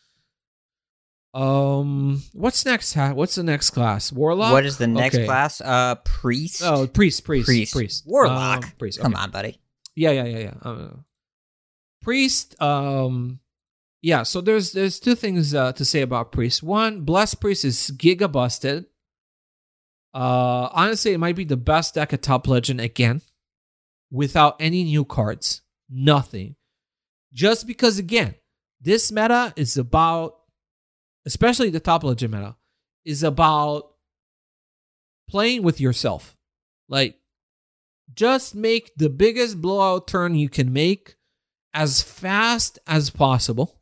What's next? What's the next class? Warlock? What is the next class? Priest? Oh, priest. Warlock. Priest. Okay. Come on, buddy. Yeah. Priest, yeah, so there's 2 things to say about Priest. One, Blessed Priest is giga busted. Honestly, it might be the best deck at Top Legend again, without any new cards. Nothing. Just because, again, this meta is about, especially the Top Legend meta, is about playing with yourself. Like, just make the biggest blowout turn you can make as fast as possible.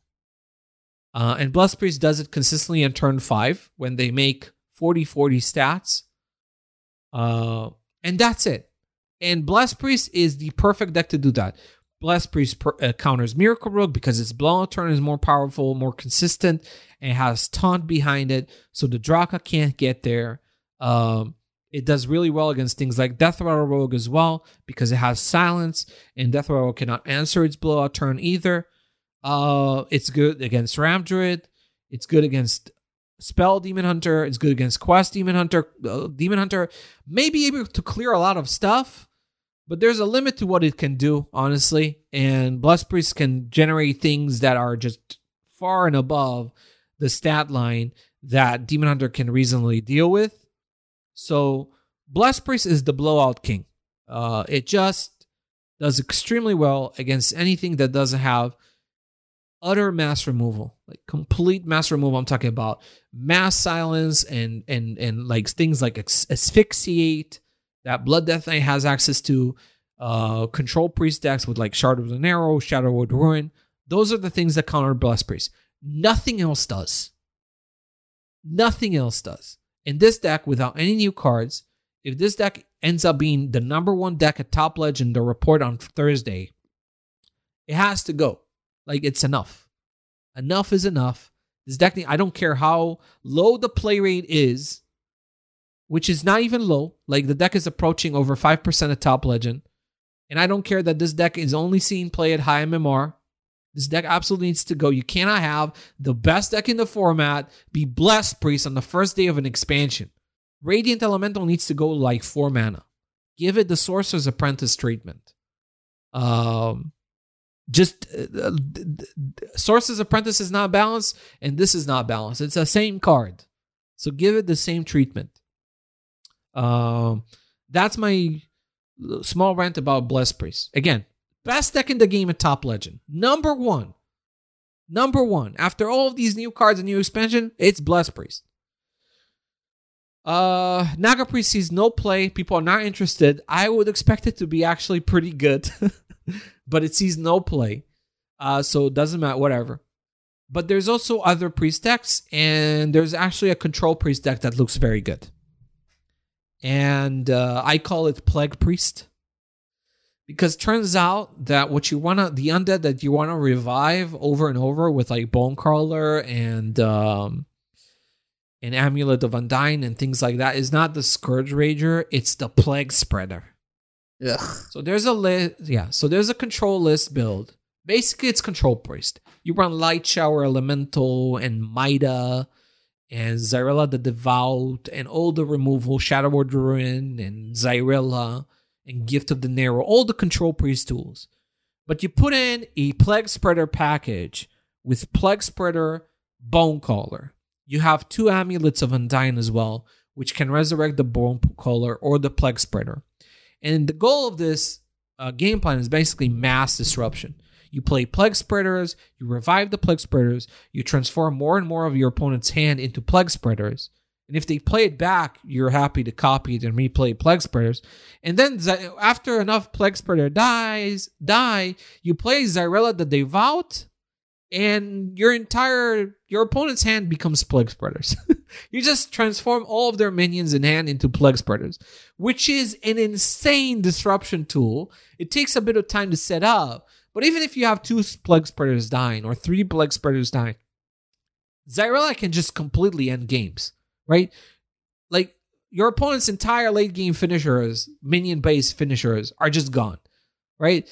And Blessed Priest does it consistently on turn 5 when they make 40-40 stats. And that's it. And Blessed Priest is the perfect deck to do that. Blessed Priest counters Miracle Rogue because its Blowout Turn is more powerful, more consistent, and has Taunt behind it, so the Draka can't get there. It does really well against things like Death Rattle Rogue as well, because it has Silence, and Death Rattle cannot answer its Blowout Turn either. It's good against Ram Druid. It's good against Spell Demon Hunter. It's good against Quest Demon Hunter. Demon Hunter may be able to clear a lot of stuff, but there's a limit to what it can do, honestly. And Blessed Priest can generate things that are just far and above the stat line that Demon Hunter can reasonably deal with. So Blessed Priest is the blowout king. It just does extremely well against anything that doesn't have utter mass removal, like complete mass removal. I'm talking about mass silence and like things like asphyxiate that Blood Death Knight has access to, control priest decks with like Shard of the Narrow, Shadowwood Ruin. Those are the things that counter Blessed Priest. Nothing else does. Nothing else does. In this deck, without any new cards, if this deck ends up being the number one deck at Top Legend, the report on Thursday, it has to go. Like, it's enough. Enough is enough. This deck, I don't care how low the play rate is, which is not even low. Like, the deck is approaching over 5% at Top Legend. And I don't care that this deck is only seen play at high MMR. This deck absolutely needs to go. You cannot have the best deck in the format be Blessed Priest on the first day of an expansion. Radiant Elemental needs to go like 4 mana. Give it the Sorcerer's Apprentice treatment. Sorcerer's Apprentice is not balanced, and this is not balanced. It's the same card. So give it the same treatment. That's my small rant about Blessed Priest. Again, best deck in the game at Top Legend. Number one. After all of these new cards and new expansion, it's Blessed Priest. Naga Priest sees no play. People are not interested. I would expect it to be actually pretty good. But it sees no play. So it doesn't matter, whatever. But there's also other priest decks, and there's actually a control priest deck that looks very good. And I call it Plague Priest. Because turns out that what you want to, the undead that you want to revive over and over with like Bonecrawler and Amulet of Undying and things like that is not the Scourge Rager, it's the Plague Spreader. Ugh. So there's a list, so there's a control list build. Basically, it's Control Priest. You run Light Shower Elemental and Maida and Zyrella the Devout and all the removal, Shadowwood Ruin and Zyrella and Gift of the Narrow, all the Control Priest tools. But you put in a Plague Spreader package with Plague Spreader Bonecaller. You have 2 Amulets of Undying as well, which can resurrect the Bonecaller or the Plague Spreader. And the goal of this game plan is basically mass disruption. You play Plague Spreaders, you revive the Plague Spreaders, you transform more and more of your opponent's hand into Plague Spreaders. And if they play it back, you're happy to copy it and replay Plague Spreaders. And then after enough Plague Spreader die, you play Zyrella the Devout, and your opponent's hand becomes Plague Spreaders. You just transform all of their minions in hand into Plague Spreaders, which is an insane disruption tool. It takes a bit of time to set up, but even if you have 2 Plague Spreaders dying or 3 Plague Spreaders dying, Zyrella can just completely end games, right? Like, your opponent's entire late game finishers, minion-based finishers, are just gone, right?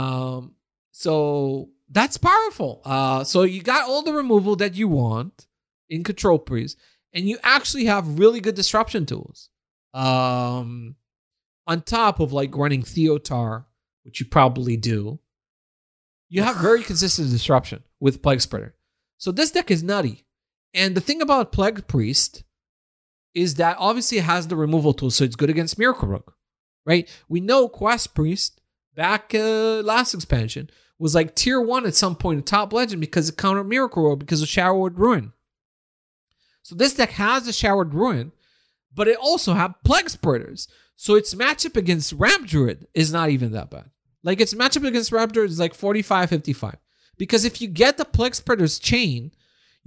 So that's powerful. So you got all the removal that you want in Control Priest, and you actually have really good disruption tools. On top of like running Theotar, which you probably do, you have very consistent disruption with Plague Spreader. So this deck is nutty. And the thing about Plague Priest is that obviously it has the removal tool, so it's good against Miracle Rogue, right? We know Quest Priest back last expansion was like tier 1 at some point in Top Legend because it countered Miracle Rogue because of Shadowwood Ruin. So this deck has the Shadowwood Ruin, but it also has Plague Spreaders. So its matchup against Ramp Druid is not even that bad. Like, its matchup against Ramp Druid is like 45-55. Because if you get the Plague Spreaders chain,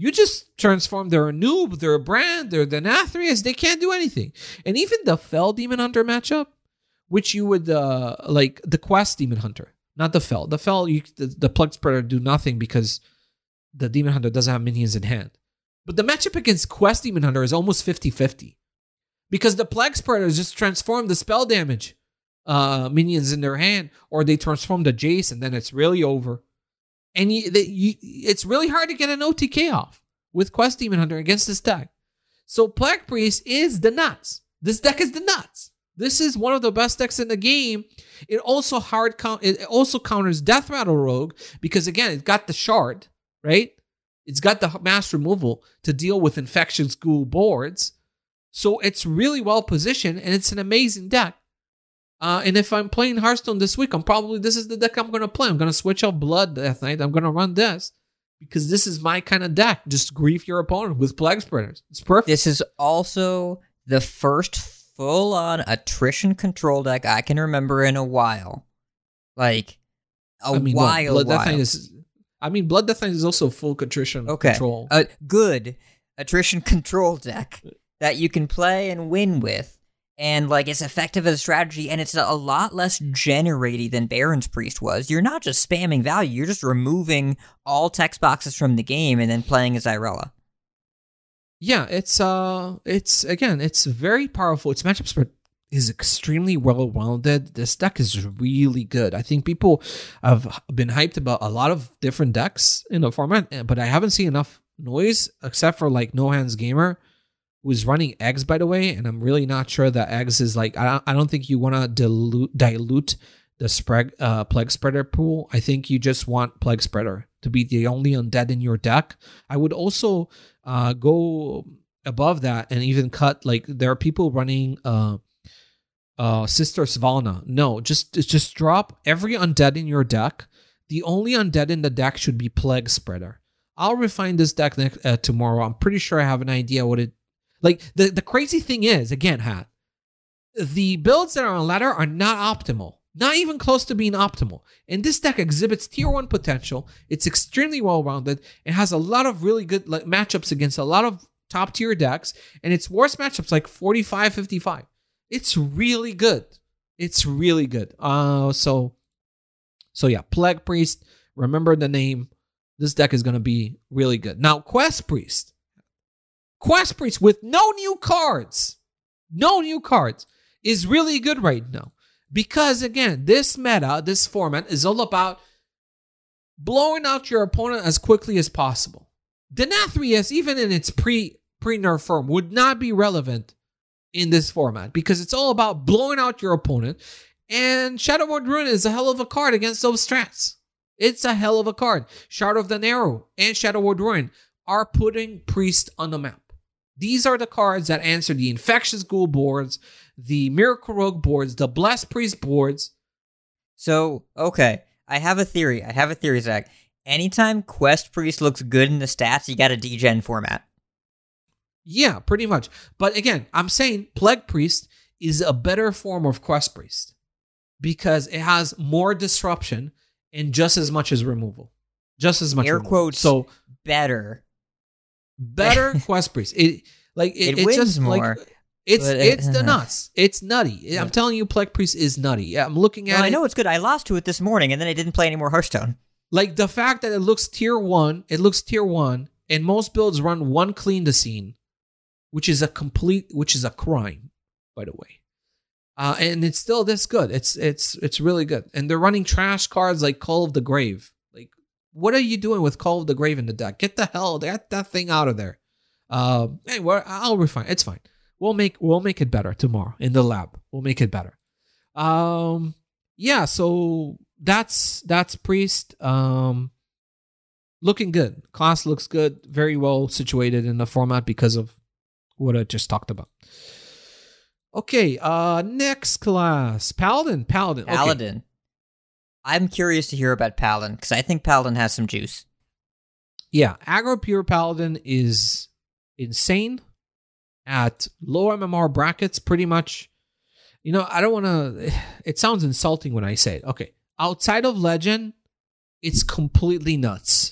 You just transform. They're a noob. They're a brand. They're the Denathrius. They can't do anything. And even the Fel Demon Hunter matchup, which you would like the Quest Demon Hunter, not the Fel. The Fel, the Plague Spreader do nothing because the Demon Hunter doesn't have minions in hand. But the matchup against Quest Demon Hunter is almost 50-50. Because the Plague Spreaders just transform the spell damage minions in their hand, or they transform the Jace, and then it's really over. And it's really hard to get an OTK off with Quest Demon Hunter against this deck. So Plague Priest is the nuts. This deck is the nuts. This is one of the best decks in the game. It also counters Death Rattle Rogue because, again, it's got the shard, right? It's got the mass removal to deal with Infectious Ghoul boards. So it's really well positioned, and it's an amazing deck. And if I'm playing Hearthstone this week, this is the deck I'm going to play. I'm going to switch off Blood Death Knight. I'm going to run this because this is my kind of deck. Just grief your opponent with Plague Spreaders. It's perfect. This is also the first full-on attrition control deck I can remember in a while. Like, while. Blood Death Knight is also full attrition control. Good attrition control deck that you can play and win with. And, like, it's effective as a strategy, and it's a lot less generatey than Baron's Priest was. You're not just spamming value, you're just removing all text boxes from the game and then playing as Irella. Yeah, it's very powerful. Its matchup spread is extremely well-rounded. This deck is really good. I think people have been hyped about a lot of different decks in the format, but I haven't seen enough noise, except for, like, No Hands Gamer, who's running eggs, by the way, and I'm really not sure that eggs is like, I don't think you want to dilute the Plague Spreader pool. I think you just want Plague Spreader to be the only undead in your deck. I would also go above that and even cut, like, there are people running Sister Svalna. No, just drop every undead in your deck. The only undead in the deck should be Plague Spreader. I'll refine this deck tomorrow. I'm pretty sure I have an idea what it... Like, the crazy thing is, again, Hat, the builds that are on ladder are not optimal. Not even close to being optimal. And this deck exhibits tier 1 potential. It's extremely well-rounded. It has a lot of really good matchups against a lot of top-tier decks. And its worst matchups, like 45-55. It's really good. It's really good. So yeah, Plague Priest, remember the name. This deck is going to be really good. Now, Quest Priest with no new cards is really good right now. Because, again, this meta, this format is all about blowing out your opponent as quickly as possible. Denathrius, even in its pre-nerf form, would not be relevant in this format because it's all about blowing out your opponent. And Shadow Word Ruin is a hell of a card against those strats. It's a hell of a card. Shard of the Narrow and Shadow Word Ruin are putting Priest on the map. These are the cards that answer the Infectious Ghoul boards, the Miracle Rogue boards, the Blessed Priest boards. So, okay, I have a theory, Zach. Anytime Quest Priest looks good in the stats, you got a degen format. Yeah, pretty much. But again, I'm saying Plague Priest is a better form of Quest Priest because it has more disruption and just as much as removal. Just as much air removal. Quotes, so better Quest Priest. It wins just more. Like it's the nuts. It's nutty. Yeah. I'm telling you, Plague Priest is nutty. Yeah, I'm looking at it. I know it's good. I lost to it this morning, and then I didn't play any more Hearthstone. Like the fact that it looks tier 1, and most builds run one Clean the Scene, which is a crime, by the way. And it's still this good. It's really good. And they're running trash cards like Call of the Grave. Like, what are you doing with Call of the Grave in the deck? Get that thing out of there. Anyway, I'll refine. It's fine. We'll make it better tomorrow in the lab. We'll make it better. Yeah. So that's Priest. Looking good. Class looks good. Very well situated in the format because of what I just talked about. Okay, next class. Paladin. Paladin. I'm curious to hear about Paladin, because I think Paladin has some juice. Yeah, Aggro Pure Paladin is insane at low MMR brackets, pretty much. You know, I don't want to... It sounds insulting when I say it. Okay, outside of Legend, it's completely nuts.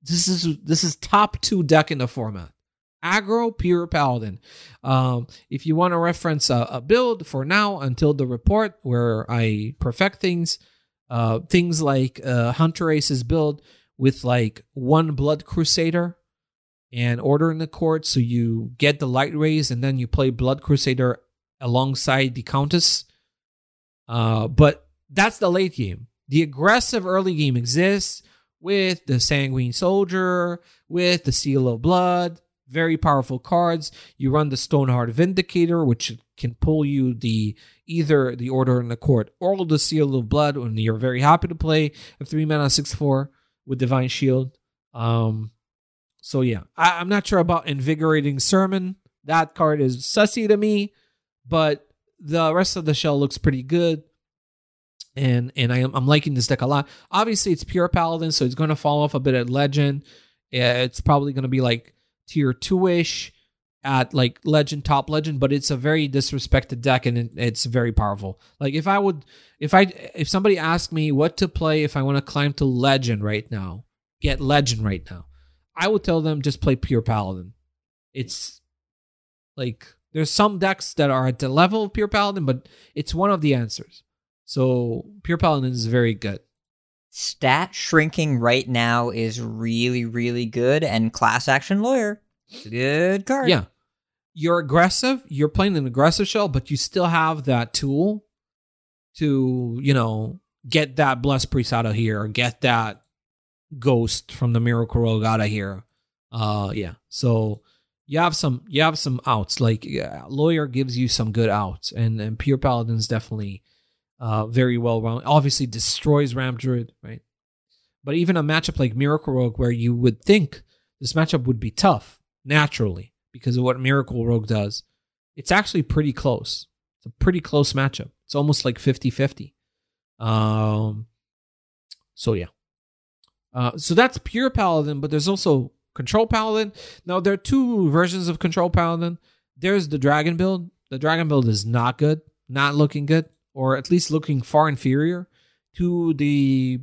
this is top 2 deck in the format. Aggro, Pure Paladin. If you want to reference a build for now until the report where I perfect things like Hunter Ace's build with like 1 Blood Crusader and Order in the Court, so you get the Light Rays and then you play Blood Crusader alongside the Countess. But that's the late game. The aggressive early game exists with the Sanguine Soldier, with the Seal of Blood, very powerful cards. You run the Stoneheart Vindicator, which can pull you either the Order in the Court or the Seal of Blood when you're very happy to play a 3-mana 6/4 with Divine Shield. So yeah, I'm not sure about Invigorating Sermon. That card is sussy to me, but the rest of the shell looks pretty good. And I'm liking this deck a lot. Obviously, it's Pure Paladin, so it's going to fall off a bit at Legend. It's probably going to be like tier 2-ish at like Legend, top Legend, but it's a very disrespected deck and it's very powerful. Like if somebody asked me what to play if I want to climb to Legend right now, get Legend right now, I would tell them just play Pure Paladin. It's like there's some decks that are at the level of Pure Paladin, but it's one of the answers. So Pure Paladin is very good. Stat shrinking right now is really, really good, and Class Action Lawyer, good card. Yeah. You're aggressive, you're playing an aggressive shell, but you still have that tool to, get that Blessed Priest out of here, or get that Ghost from the Miracle Rogue out of here. Yeah. So you have some outs. Like Lawyer gives you some good outs, and Pure Paladin's definitely very well rounded. Obviously destroys Ram Druid, right? But even a matchup like Miracle Rogue, where you would think this matchup would be tough naturally because of what Miracle Rogue does, it's actually pretty close. It's a pretty close matchup. It's almost like 50-50. So yeah. So that's Pure Paladin, but there's also Control Paladin. Now, there are 2 versions of Control Paladin. There's the Dragon build. The Dragon build is not good, not looking good, or at least looking far inferior to the,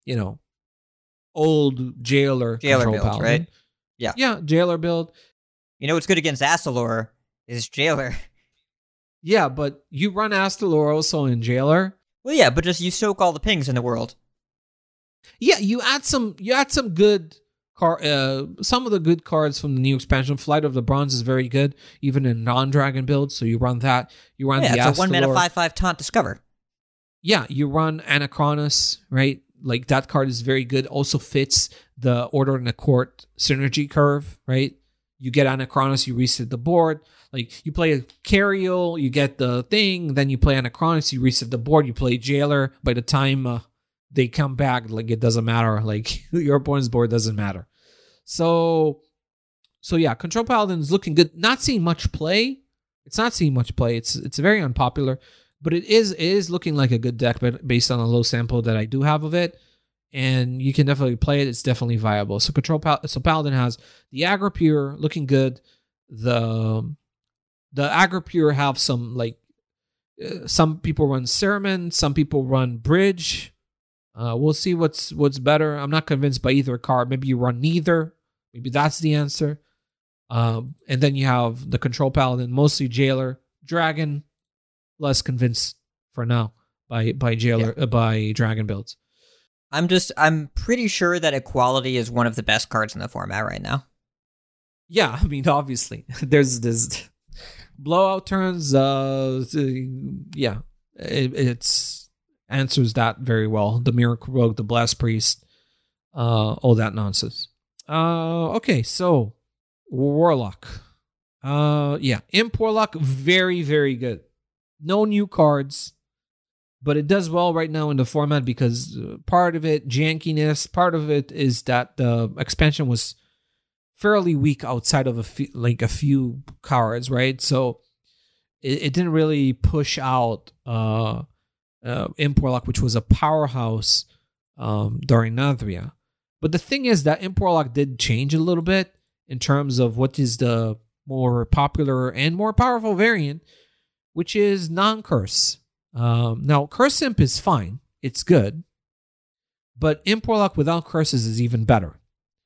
old Jailer Control build, Paladin. right? Yeah. Yeah, Jailer build. What's good against Astalor is Jailer. Yeah, but you run Astalor also in Jailer. Well, yeah, but just you soak all the pings in the world. Yeah, you add some good some of the good cards from the new expansion. Flight of the Bronze is very good, even in non-dragon builds. So you run that. You run the Astalor. It's a 1-mana 5/5 taunt Discover. Yeah, you run Anachronos, right? Like that card is very good. Also fits the Order in the Court synergy curve, right? You get Anachronos, you reset the board. Like you play a Cariel, you get the thing. Then you play Anachronos, you reset the board. You play Jailer. By the time they come back, like it doesn't matter. Like your opponent's board doesn't matter. So yeah, Control Paladin is looking good. Not seeing much play. It's not seeing much play. It's very unpopular, but it is looking like a good deck, but based on a low sample that I do have of it, and you can definitely play it. It's definitely viable. So Paladin has the Aggro Pure looking good. The Aggro Pure have some some people run Sermon, some people run Bridge. We'll see what's better. I'm not convinced by either card. Maybe you run neither. Maybe that's the answer. And then you have the Control Paladin, mostly Jailer, Dragon. Less convinced for now by Jailer by Dragon builds. I'm pretty sure that Equality is one of the best cards in the format right now. Yeah, I mean, obviously there's this blowout turns. It's answers that very well. The Miracle Rogue, the Blast Priest, all that nonsense. Okay, so Warlock. Imp Warlock, very, very good. No new cards, but it does well right now in the format because part of it, jankiness, part of it is that the expansion was fairly weak outside of a few cards, right? So it didn't really push out Imp Warlock, which was a powerhouse during Nathria. But the thing is that Imp Warlock did change a little bit in terms of what is the more popular and more powerful variant, which is non-curse. Now, Curse Imp is fine. It's good. But Imp Warlock without curses is even better.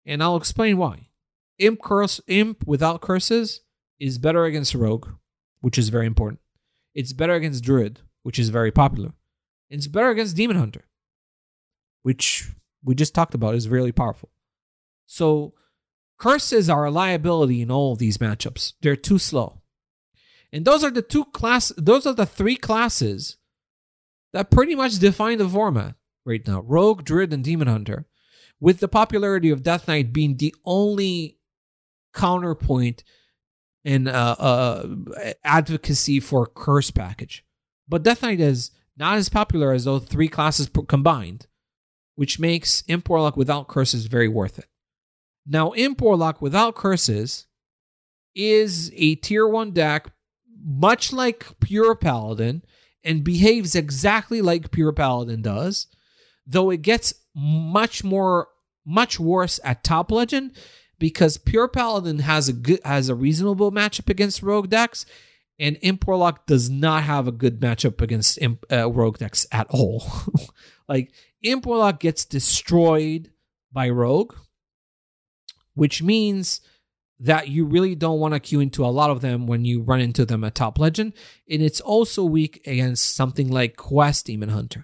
And I'll explain why. Imp without curses is better against Rogue, which is very important. It's better against Druid, which is very popular. It's better against Demon Hunter, which we just talked about is really powerful. So curses are a liability in all of these matchups. They're too slow. And those are the three classes that pretty much define the format right now. Rogue, Druid, and Demon Hunter. With the popularity of Death Knight being the only counterpoint and advocacy for curse package. But Death Knight is not as popular as those three classes combined, which makes Imp Warlock without curses very worth it. Now, Imp Warlock without curses is a tier 1 deck, much like Pure Paladin, and behaves exactly like Pure Paladin does, though it gets much worse at Top Legend, because Pure Paladin has a reasonable matchup against Rogue decks, and Imp Warlock does not have a good matchup against Rogue decks at all. Like, Imp Warlock gets destroyed by Rogue, which means that you really don't want to queue into a lot of them when you run into them at Top Legend. And it's also weak against something like Quest Demon Hunter,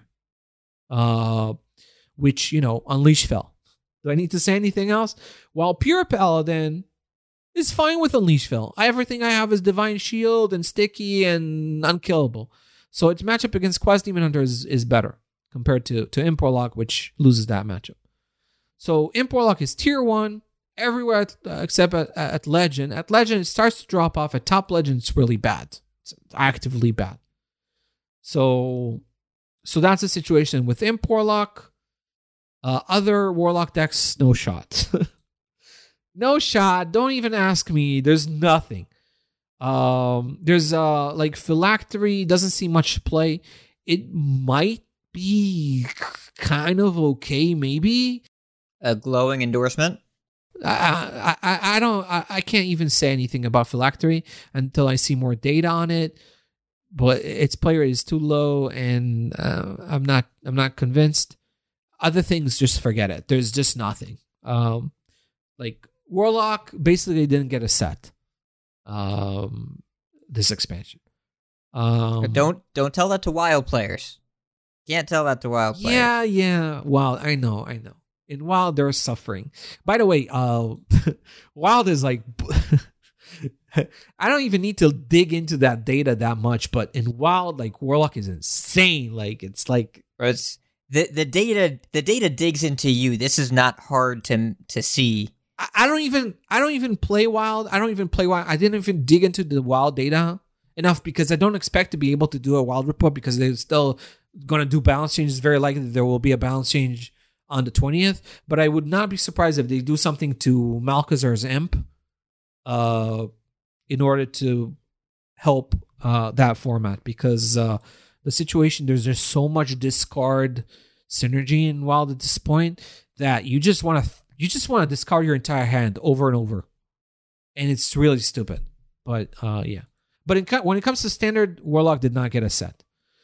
which, Unleash Fel. Do I need to say anything else? While Pure Paladin is fine with Unleash Fel. Everything I have is Divine Shield and Sticky and Unkillable. So its matchup against Quest Demon Hunter is better compared to Imp Warlock, which loses that matchup. So Imp Warlock is tier 1 everywhere except at Legend. At Legend, it starts to drop off. At Top Legend, it's really bad. It's actively bad. So that's the situation with Imp Warlock. Other Warlock decks, no shot. No shot. Don't even ask me. There's nothing. There's like Phylactery doesn't see much play. It might be kind of okay, maybe. A glowing endorsement? I can't even say anything about Phylactery until I see more data on it. But its play rate is too low, and I'm not convinced. Other things, just forget it. There's just nothing. Like Warlock basically didn't get a set. This expansion. Don't tell that to Wild players. Can't tell that to Wild players. Yeah. Wild, I know. In Wild, they're suffering. By the way, Wild is like... I don't even need to dig into that data that much, but in Wild, like, Warlock is insane. Like, it's like... The data digs into you. This is not hard to see. I don't even play Wild. I didn't even dig into the Wild data enough because I don't expect to be able to do a Wild report because they're still going to do balance changes. It's very likely that there will be a balance change on the 20th, but I would not be surprised if they do something to Malchezaar's Imp in order to help that format, because the situation, there's just so much discard synergy in Wild at this point that you just want to discard your entire hand over and over, and it's really stupid. But yeah. But when it comes to Standard, Warlock did not get a set.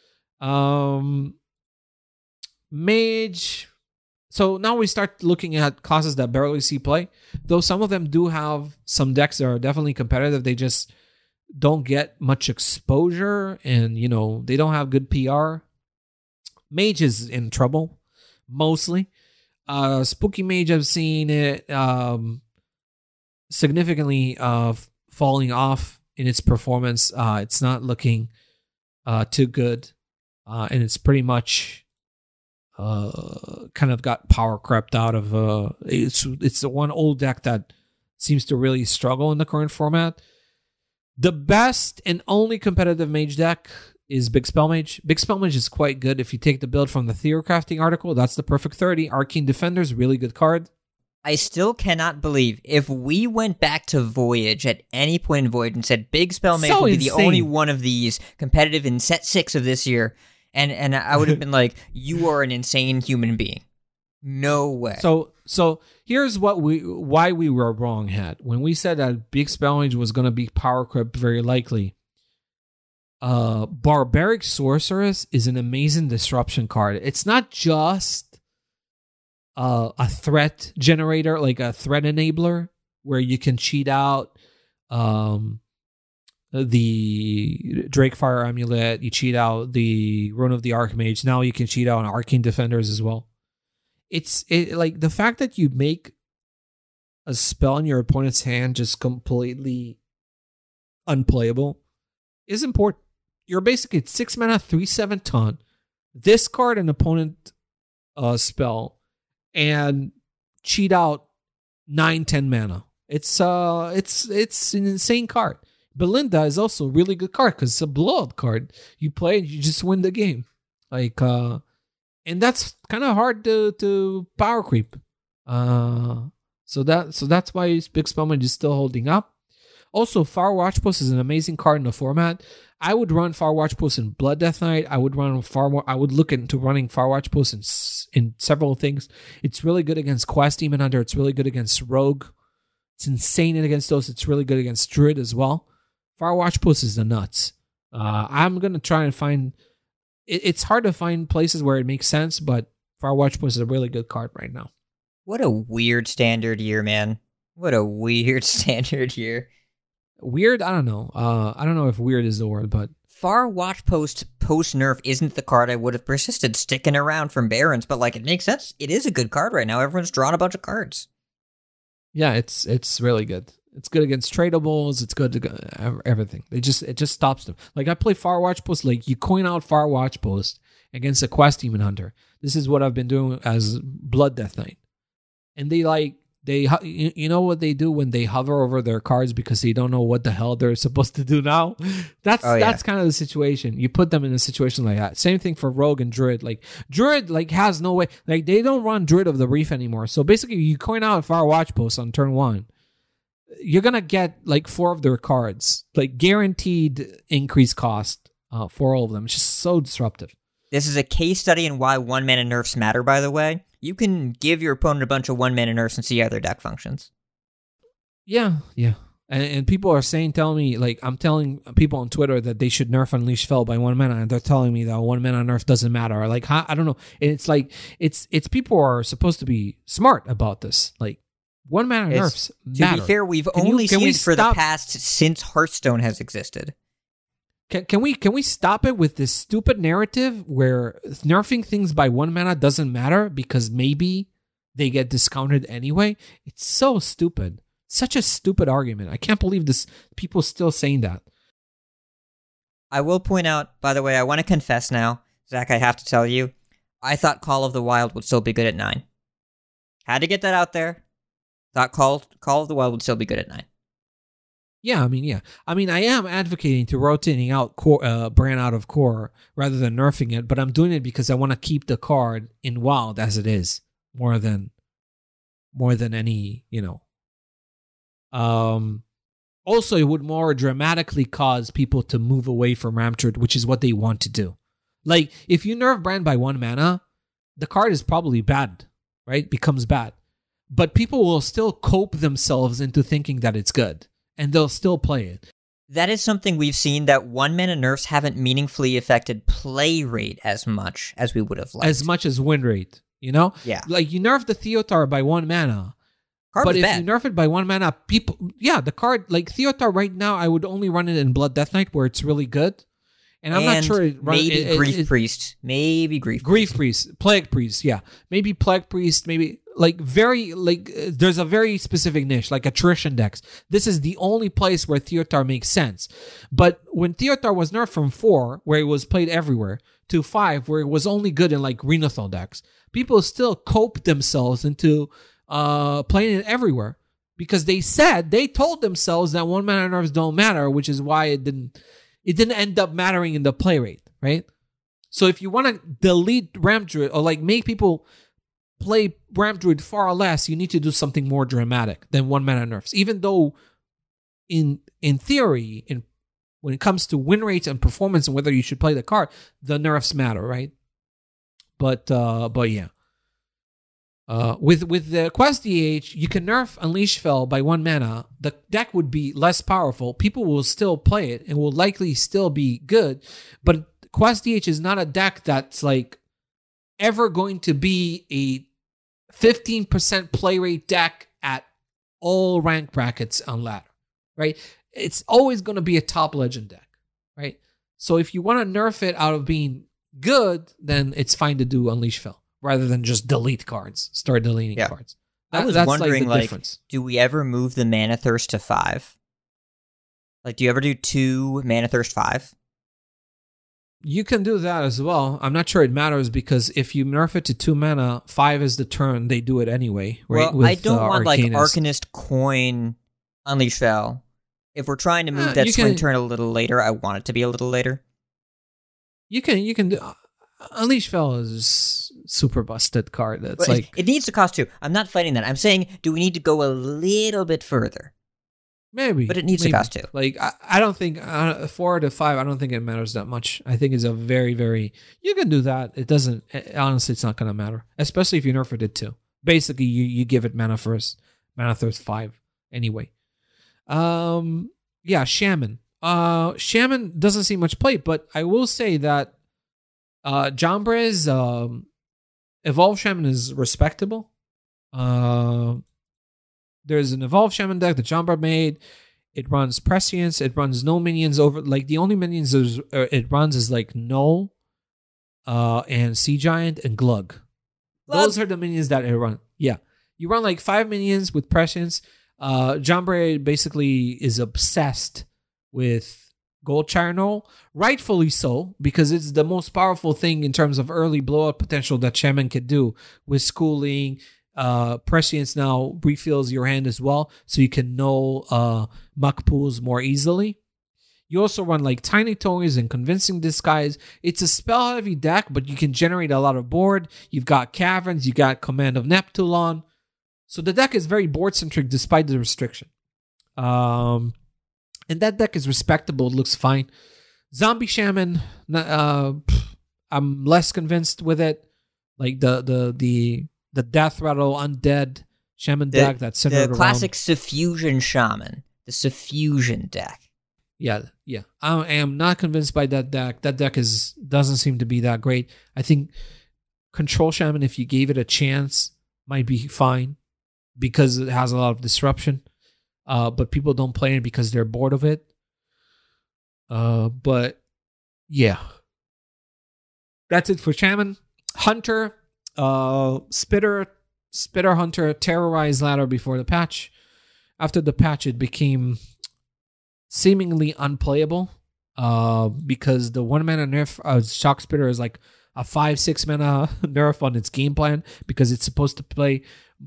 Mage. So now we start looking at classes that barely see play, though some of them do have some decks that are definitely competitive. They just don't get much exposure, and they don't have good PR. Mage is in trouble, mostly. Spooky Mage, I've seen it significantly falling off in its performance. It's not looking too good, and it's pretty much kind of got power crept out of. It's the one old deck that seems to really struggle in the current format. The best and only competitive Mage deck is Big Spell Mage. Big Spell Mage is quite good. If you take the build from the Theorcrafting article, that's the perfect 30. Arcane Defenders, really good card. I still cannot believe if we went back to Voyage at any point in Voyage and said Big Spell Mage will be the only one of these competitive in set 6 of this year, and I would have been like, you are an insane human being. No way. So here's why we were wrong, Hat. When we said that Big Spell Mage was going to be power creep very likely, Barbaric Sorceress is an amazing disruption card. It's not just a threat generator, like a threat enabler, where you can cheat out the Drakefire Amulet, you cheat out the Rune of the Archmage. Now you can cheat out Arcane Defenders as well. It's like the fact that you make a spell in your opponent's hand just completely unplayable is important. You're basically at 6 mana, 3/7 taunt, discard an opponent spell, and cheat out 9-10 mana. It's an insane card. Belinda is also a really good card because it's a blowout card. You play it, you just win the game. Like, and that's kind of hard to power creep. So that's why Big Spellman is still holding up. Also, Far Watchpost is an amazing card in the format. I would run Far Watchpost in Blood Death Knight. I would look into running Far Watchpost in several things. It's really good against Quest Demon Hunter. It's really good against Rogue. It's insane against those. It's really good against Druid as well. Far Watchpost is the nuts. I'm going to try and find... It's hard to find places where it makes sense, but Far Watchpost is a really good card right now. What a weird standard year, man. What a weird standard year. Weird? I don't know. I don't know if weird is the word, but... Far Watchpost post-nerf isn't the card I would have persisted sticking around from Barons, but like it makes sense. It is a good card right now. Everyone's drawn a bunch of cards. Yeah, it's really good. It's good against tradables. It's good to everything. It just stops them. Like I play Far Watchpost. Like you coin out Far Watchpost against a Quest Demon Hunter. This is what I've been doing as Blood Death Knight. And you know what they do when they hover over their cards because they don't know what the hell they're supposed to do now. That's kind of the situation. You put them in a situation like that. Same thing for Rogue and Druid. Like Druid has no way. Like they don't run Druid of the Reef anymore. So basically, you coin out Far Watchpost on turn 1. You're gonna get like 4 of their cards, like guaranteed increased cost for all of them. It's just so disruptive. This is a case study in why 1-mana nerfs matter, by the way. You can give your opponent a bunch of 1-mana nerfs and see how their deck functions. Yeah. And people are telling me, like, I'm telling people on Twitter that they should nerf Unleash Fel by 1 mana, and they're telling me that 1 mana nerf doesn't matter. Or like, I don't know. And it's like, it's people are supposed to be smart about this. Like, 1 mana nerfs matter. To be fair, we've only seen it for the past since Hearthstone has existed. Can we stop it with this stupid narrative where nerfing things by 1 mana doesn't matter because maybe they get discounted anyway? It's so stupid. Such a stupid argument. I can't believe this. People still saying that. I will point out, by the way, I want to confess now, Zach, I have to tell you, I thought Call of the Wild would still be good at 9. Had to get that out there. Thought Call of the Wild would still be good at 9. Yeah, I mean, I am advocating to rotating out Bran out of core rather than nerfing it, but I'm doing it because I want to keep the card in Wild as it is, more than any, Also, it would more dramatically cause people to move away from Ramtrude, which is what they want to do. Like, if you nerf Bran by 1 mana, the card is probably bad, right? Becomes bad. But people will still cope themselves into thinking that it's good. And they'll still play it. That is something we've seen, that 1-mana nerfs haven't meaningfully affected play rate as much as we would have liked. As much as win rate, Yeah. Like, you nerf the Theotar by 1 mana. But if you nerf it by 1 mana, the card, like Theotar right now, I would only run it in Blood Death Knight where it's really good. And I'm not sure. Maybe Grief Priest. Maybe Grief Priest. Plague Priest, yeah. Maybe Plague Priest, maybe... there's a very specific niche, like attrition decks. This is the only place where Theotar makes sense. But when Theotar was nerfed from 4, where it was played everywhere, to 5, where it was only good in like Renathal decks, people still coped themselves into playing it everywhere because they told themselves that 1 mana nerfs don't matter, which is why it didn't end up mattering in the play rate, right? So if you want to delete Ramtrude or like make people play Ramtrude far less, you need to do something more dramatic than 1 mana nerfs. Even though in theory, when it comes to win rates and performance and whether you should play the card, the nerfs matter, right? But yeah. With the Quest DH, you can nerf Unleash Fel by 1 mana. The deck would be less powerful. People will still play it and will likely still be good. But Quest DH is not a deck that's like ever going to be a 15% play rate deck at all rank brackets on ladder, right? It's always going to be a top legend deck, right? So if you want to nerf it out of being good, then it's fine to do Unleash Fel rather than just delete cards, start deleting cards. I was wondering, do we ever move the Mana Thirst to 5? Like, do you ever do 2 Mana Thirst 5? You can do that as well. I'm not sure it matters because if you nerf it to 2 mana, 5 is the turn. They do it anyway, right? Well, I don't want Arcanist Coin Unleash Fel. If we're trying to move that swing turn a little later, I want it to be a little later. You can do Unleash Fel is super busted card. That's it needs to cost 2. I'm not fighting that. I'm saying, do we need to go a little bit further? Maybe, but it needs to cost 2. Like I don't think 4 to 5. I don't think it matters that much. I think it's a very, very. You can do that. It doesn't. Honestly, it's not going to matter, especially if you nerf it 2. Basically, you give it mana first, mana thirst 5 anyway. Shaman. Shaman doesn't see much play, but I will say that Jambre's Evolve Shaman is respectable. There's an Evolve Shaman deck that Jambre made. It runs Prescience. It runs no minions over. Like, the only minions it runs is like Null, and Sea Giant and Glug. Those are the minions that it runs. Yeah. You run like 5 minions with Prescience. Jambre basically is obsessed with Goldshire Null. Rightfully so, because it's the most powerful thing in terms of early blowout potential that Shaman could do with schooling. Prescience now refills your hand as well, so you can know muck pools more easily. You also run like Tiny Toys and Convincing Disguise. It's a spell heavy deck, but you can generate a lot of board. You've got Caverns, you got Command of Neptulon. So the deck is very board centric despite the restriction. And that deck is respectable, it looks fine. Zombie Shaman, I'm less convinced with it. Like the Death Rattle Undead Shaman deck that's centered around... The classic Suffusion Shaman. The Suffusion deck. Yeah. I am not convinced by that deck. That deck doesn't seem to be that great. I think Control Shaman, if you gave it a chance, might be fine because it has a lot of disruption. But people don't play it because they're bored of it. But yeah. That's it for Shaman. Hunter... Spitter Hunter terrorized ladder before the patch. After the patch, it became seemingly unplayable because the 1 mana nerf Shock Spitter is like a 5-6 mana nerf on its game plan because it's supposed to play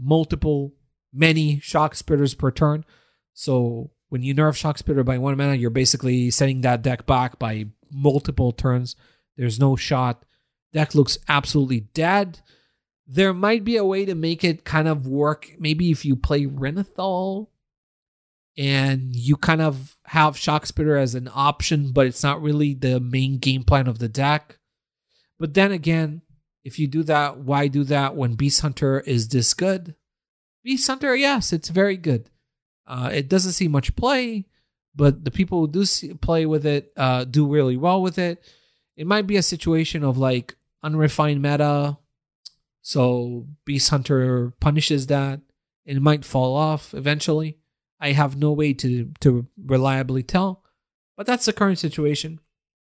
many Shock Spitters per turn. So when you nerf Shock Spitter by 1 mana, you're basically setting that deck back by multiple turns. There's no shot. Deck looks absolutely dead. There might be a way to make it kind of work. Maybe if you play Renathal and you kind of have Shock Spitter as an option, but it's not really the main game plan of the deck. But then again, if you do that, why do that when Beast Hunter is this good? Beast Hunter, yes, it's very good. It doesn't see much play, but the people who do play with it do really well with it. It might be a situation of like unrefined meta. So Beast Hunter punishes that. It might fall off eventually. I have no way to reliably tell. But that's the current situation.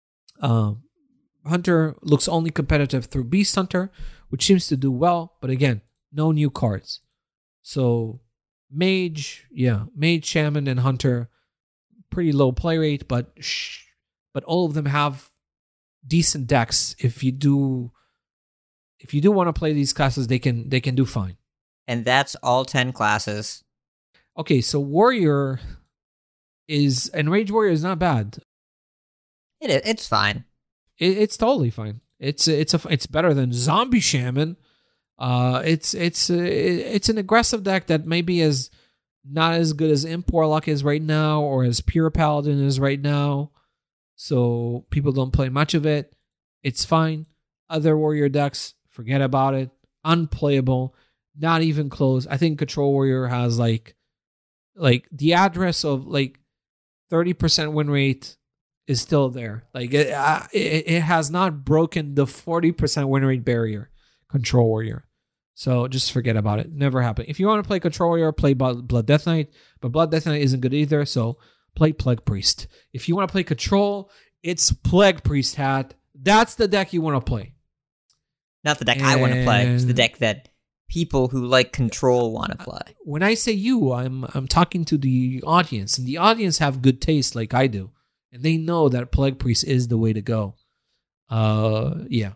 Hunter looks only competitive through Beast Hunter, which seems to do well. But again, no new cards. So Mage, Shaman, and Hunter, pretty low play rate. But all of them have decent decks. If you do want to play these classes, they can do fine. And that's all 10 classes. Okay, so Warrior Rage Warrior is not bad. It's fine. It's totally fine. It's better than Zombie Shaman. It's an aggressive deck that maybe is not as good as Imp Warlock is right now, or as Pure Paladin is right now. So people don't play much of it. It's fine. Other Warrior decks, forget about it. Unplayable. Not even close. I think Control Warrior has like the address of like 30% win rate is still there. Like it has not broken the 40% win rate barrier. Control Warrior. So just forget about it. Never happened. If you want to play Control Warrior, play Blood Death Knight. But Blood Death Knight isn't good either, so play Plague Priest. If you want to play Control, it's Plague Priest hat. That's the deck you want to play. Not the deck I want to play. It's the deck that people who like Control want to play. When I say you, I'm talking to the audience, and the audience have good taste like I do, and they know that Plague Priest is the way to go. Yeah.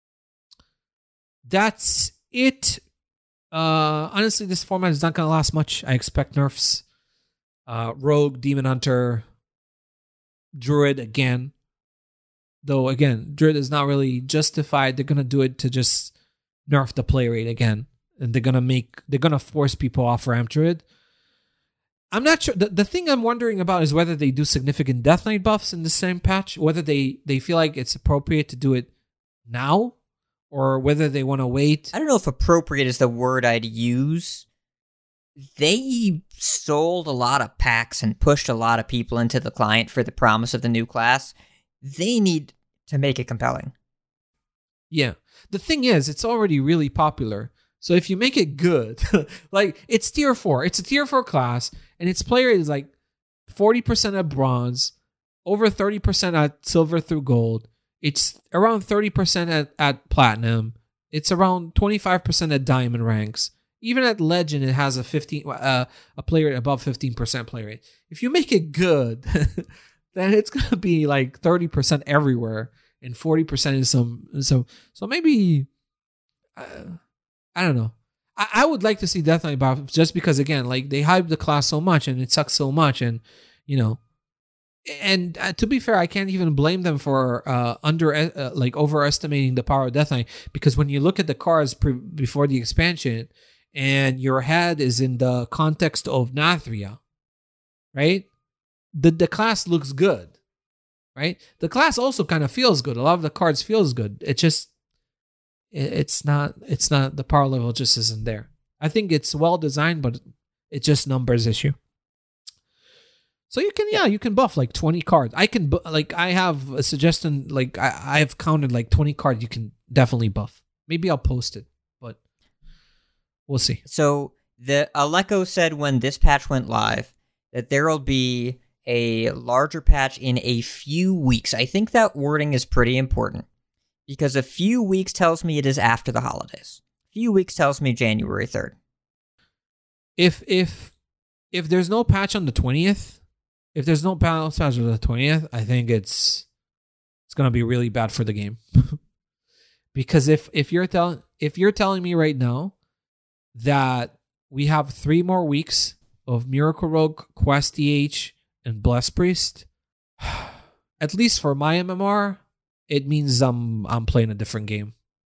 That's it. Honestly, this format is not going to last much. I expect nerfs. Rogue, Demon Hunter, Druid again. Though, again, Druid is not really justified. They're going to do it to just nerf the play rate again. And they're going to force people off Ramp Druid. I'm not sure. The thing I'm wondering about is whether they do significant Death Knight buffs in the same patch, whether they feel like it's appropriate to do it now, or whether they want to wait. I don't know if appropriate is the word I'd use. They sold a lot of packs and pushed a lot of people into the client for the promise of the new class. They need to make it compelling. Yeah. The thing is, it's already really popular. So if you make it good, like it's tier 4. It's a tier 4 class, and its player is like 40% at bronze, over 30% at silver through gold. It's around 30% at platinum. It's around 25% at diamond ranks. Even at legend, it has a player above 15% play rate. If you make it good, then it's gonna be like 30% everywhere and 40% in some. So maybe I don't know. I would like to see Death Knight buff just because, again, like they hype the class so much and it sucks so much, and you know. And to be fair, I can't even blame them for overestimating the power of Death Knight, because when you look at the cards before the expansion, and your head is in the context of Nathria, right? The class looks good, right? The class also kind of feels good. A lot of the cards feels good. It just it's not the power level just isn't there. I think it's well designed, but it's just numbers issue. So you can buff like 20 cards. I have a suggestion, like I have counted like 20 cards you can definitely buff. Maybe I'll post it, but we'll see. So the Aleko said when this patch went live that there'll be a larger patch in a few weeks. I think that wording is pretty important because a few weeks tells me it is after the holidays. A few weeks tells me January 3rd. If there's no patch on the 20th, if there's no patch on the 20th, I think it's going to be really bad for the game. Because if you're telling me right now that we have 3 more weeks of Miracle Rogue, Quest EH, and Blessed Priest, at least for my MMR, it means I'm playing a different game.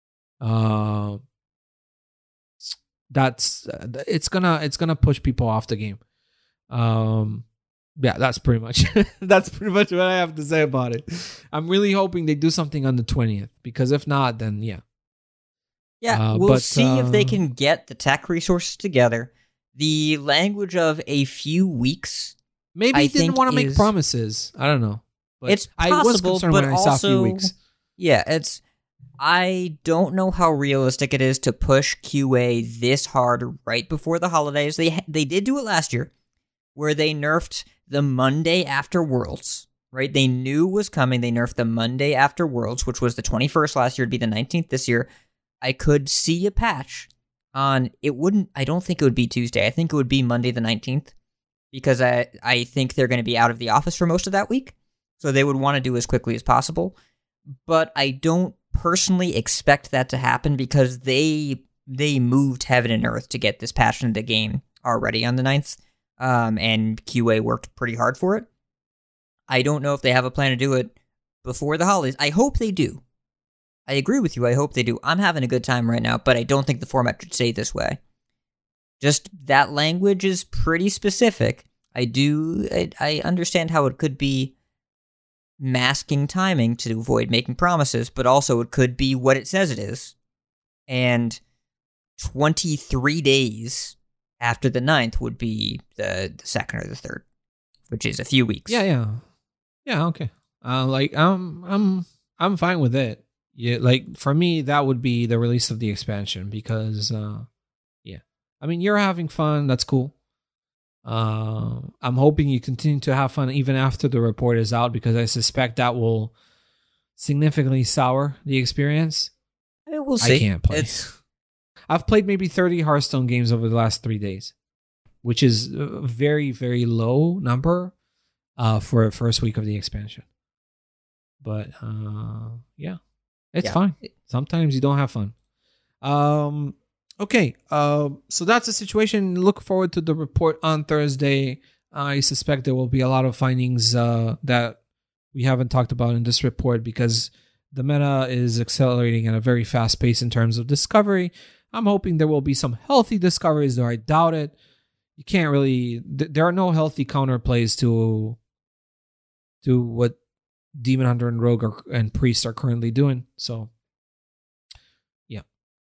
It's gonna push people off the game. Yeah, that's pretty much what I have to say about it. I'm really hoping they do something on the 20th, because if not, then yeah. Yeah, we'll see if they can get the tech resources together. The language of a few weeks. Maybe he didn't want to make promises. I don't know. But it's possible, I was concerned but when I saw a few weeks. Yeah, I don't know how realistic it is to push QA this hard right before the holidays. They did do it last year, where they nerfed the Monday after Worlds, right? They knew it was coming. They nerfed the Monday after Worlds, which was the 21st last year. It'd be the 19th this year. I could see a patch on, I don't think it would be Tuesday. I think it would be Monday the 19th, because I think they're going to be out of the office for most of that week. So they would want to do as quickly as possible. But I don't personally expect that to happen, because they moved heaven and earth to get this patch into the game already on the 9th. And QA worked pretty hard for it. I don't know if they have a plan to do it before the holidays. I hope they do. I agree with you. I hope they do. I'm having a good time right now, but I don't think the format should stay this way. Just that language is pretty specific. I understand how it could be masking timing to avoid making promises, but also it could be what it says it is. And 23 days after the 9th would be the 2nd or the 3rd, which is a few weeks. Yeah, okay. I'm fine with it. like for me, that would be the release of the expansion because, I mean, you're having fun. That's cool. I'm hoping you continue to have fun even after the report is out because I suspect that will significantly sour the experience. We'll see. I can't play. I've played maybe 30 Hearthstone games over the last 3 days, which is a very, very low number for a first week of the expansion. But it's fine. Sometimes you don't have fun. Okay, so that's the situation. Look forward to the report on Thursday. I suspect there will be a lot of findings that we haven't talked about in this report because the meta is accelerating at a very fast pace in terms of discovery. I'm hoping there will be some healthy discoveries, though I doubt it. You can't really... There are no healthy counterplays to what Demon Hunter and Rogue and Priest are currently doing. So, yeah.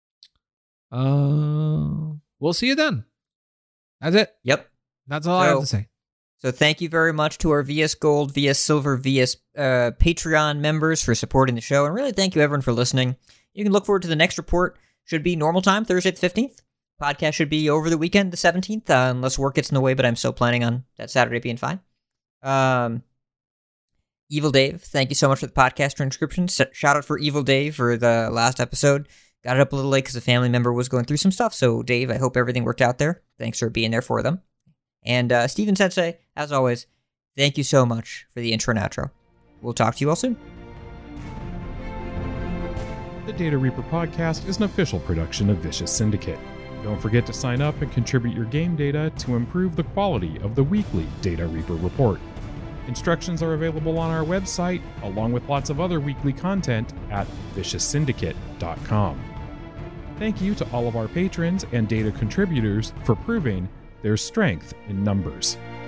We'll see you then. That's it. Yep. That's all I have to say. So thank you very much to our VS Gold, VS Silver, VS Patreon members for supporting the show. And really thank you everyone for listening. You can look forward to the next report. Should be normal time, Thursday the 15th. Podcast should be over the weekend, the 17th, unless work gets in the way, but I'm still planning on that Saturday being fine. Evil Dave, thank you so much for the podcast transcription. Shout out for Evil Dave for the last episode. Got it up a little late because a family member was going through some stuff. So, Dave, I hope everything worked out there. Thanks for being there for them. And Steven Sensei, as always, thank you so much for the intro and outro. We'll talk to you all soon. The Data Reaper podcast is an official production of Vicious Syndicate. Don't forget to sign up and contribute your game data to improve the quality of the weekly Data Reaper report. Instructions are available on our website, along with lots of other weekly content at vicioussyndicate.com. Thank you to all of our patrons and data contributors for proving there's strength in numbers.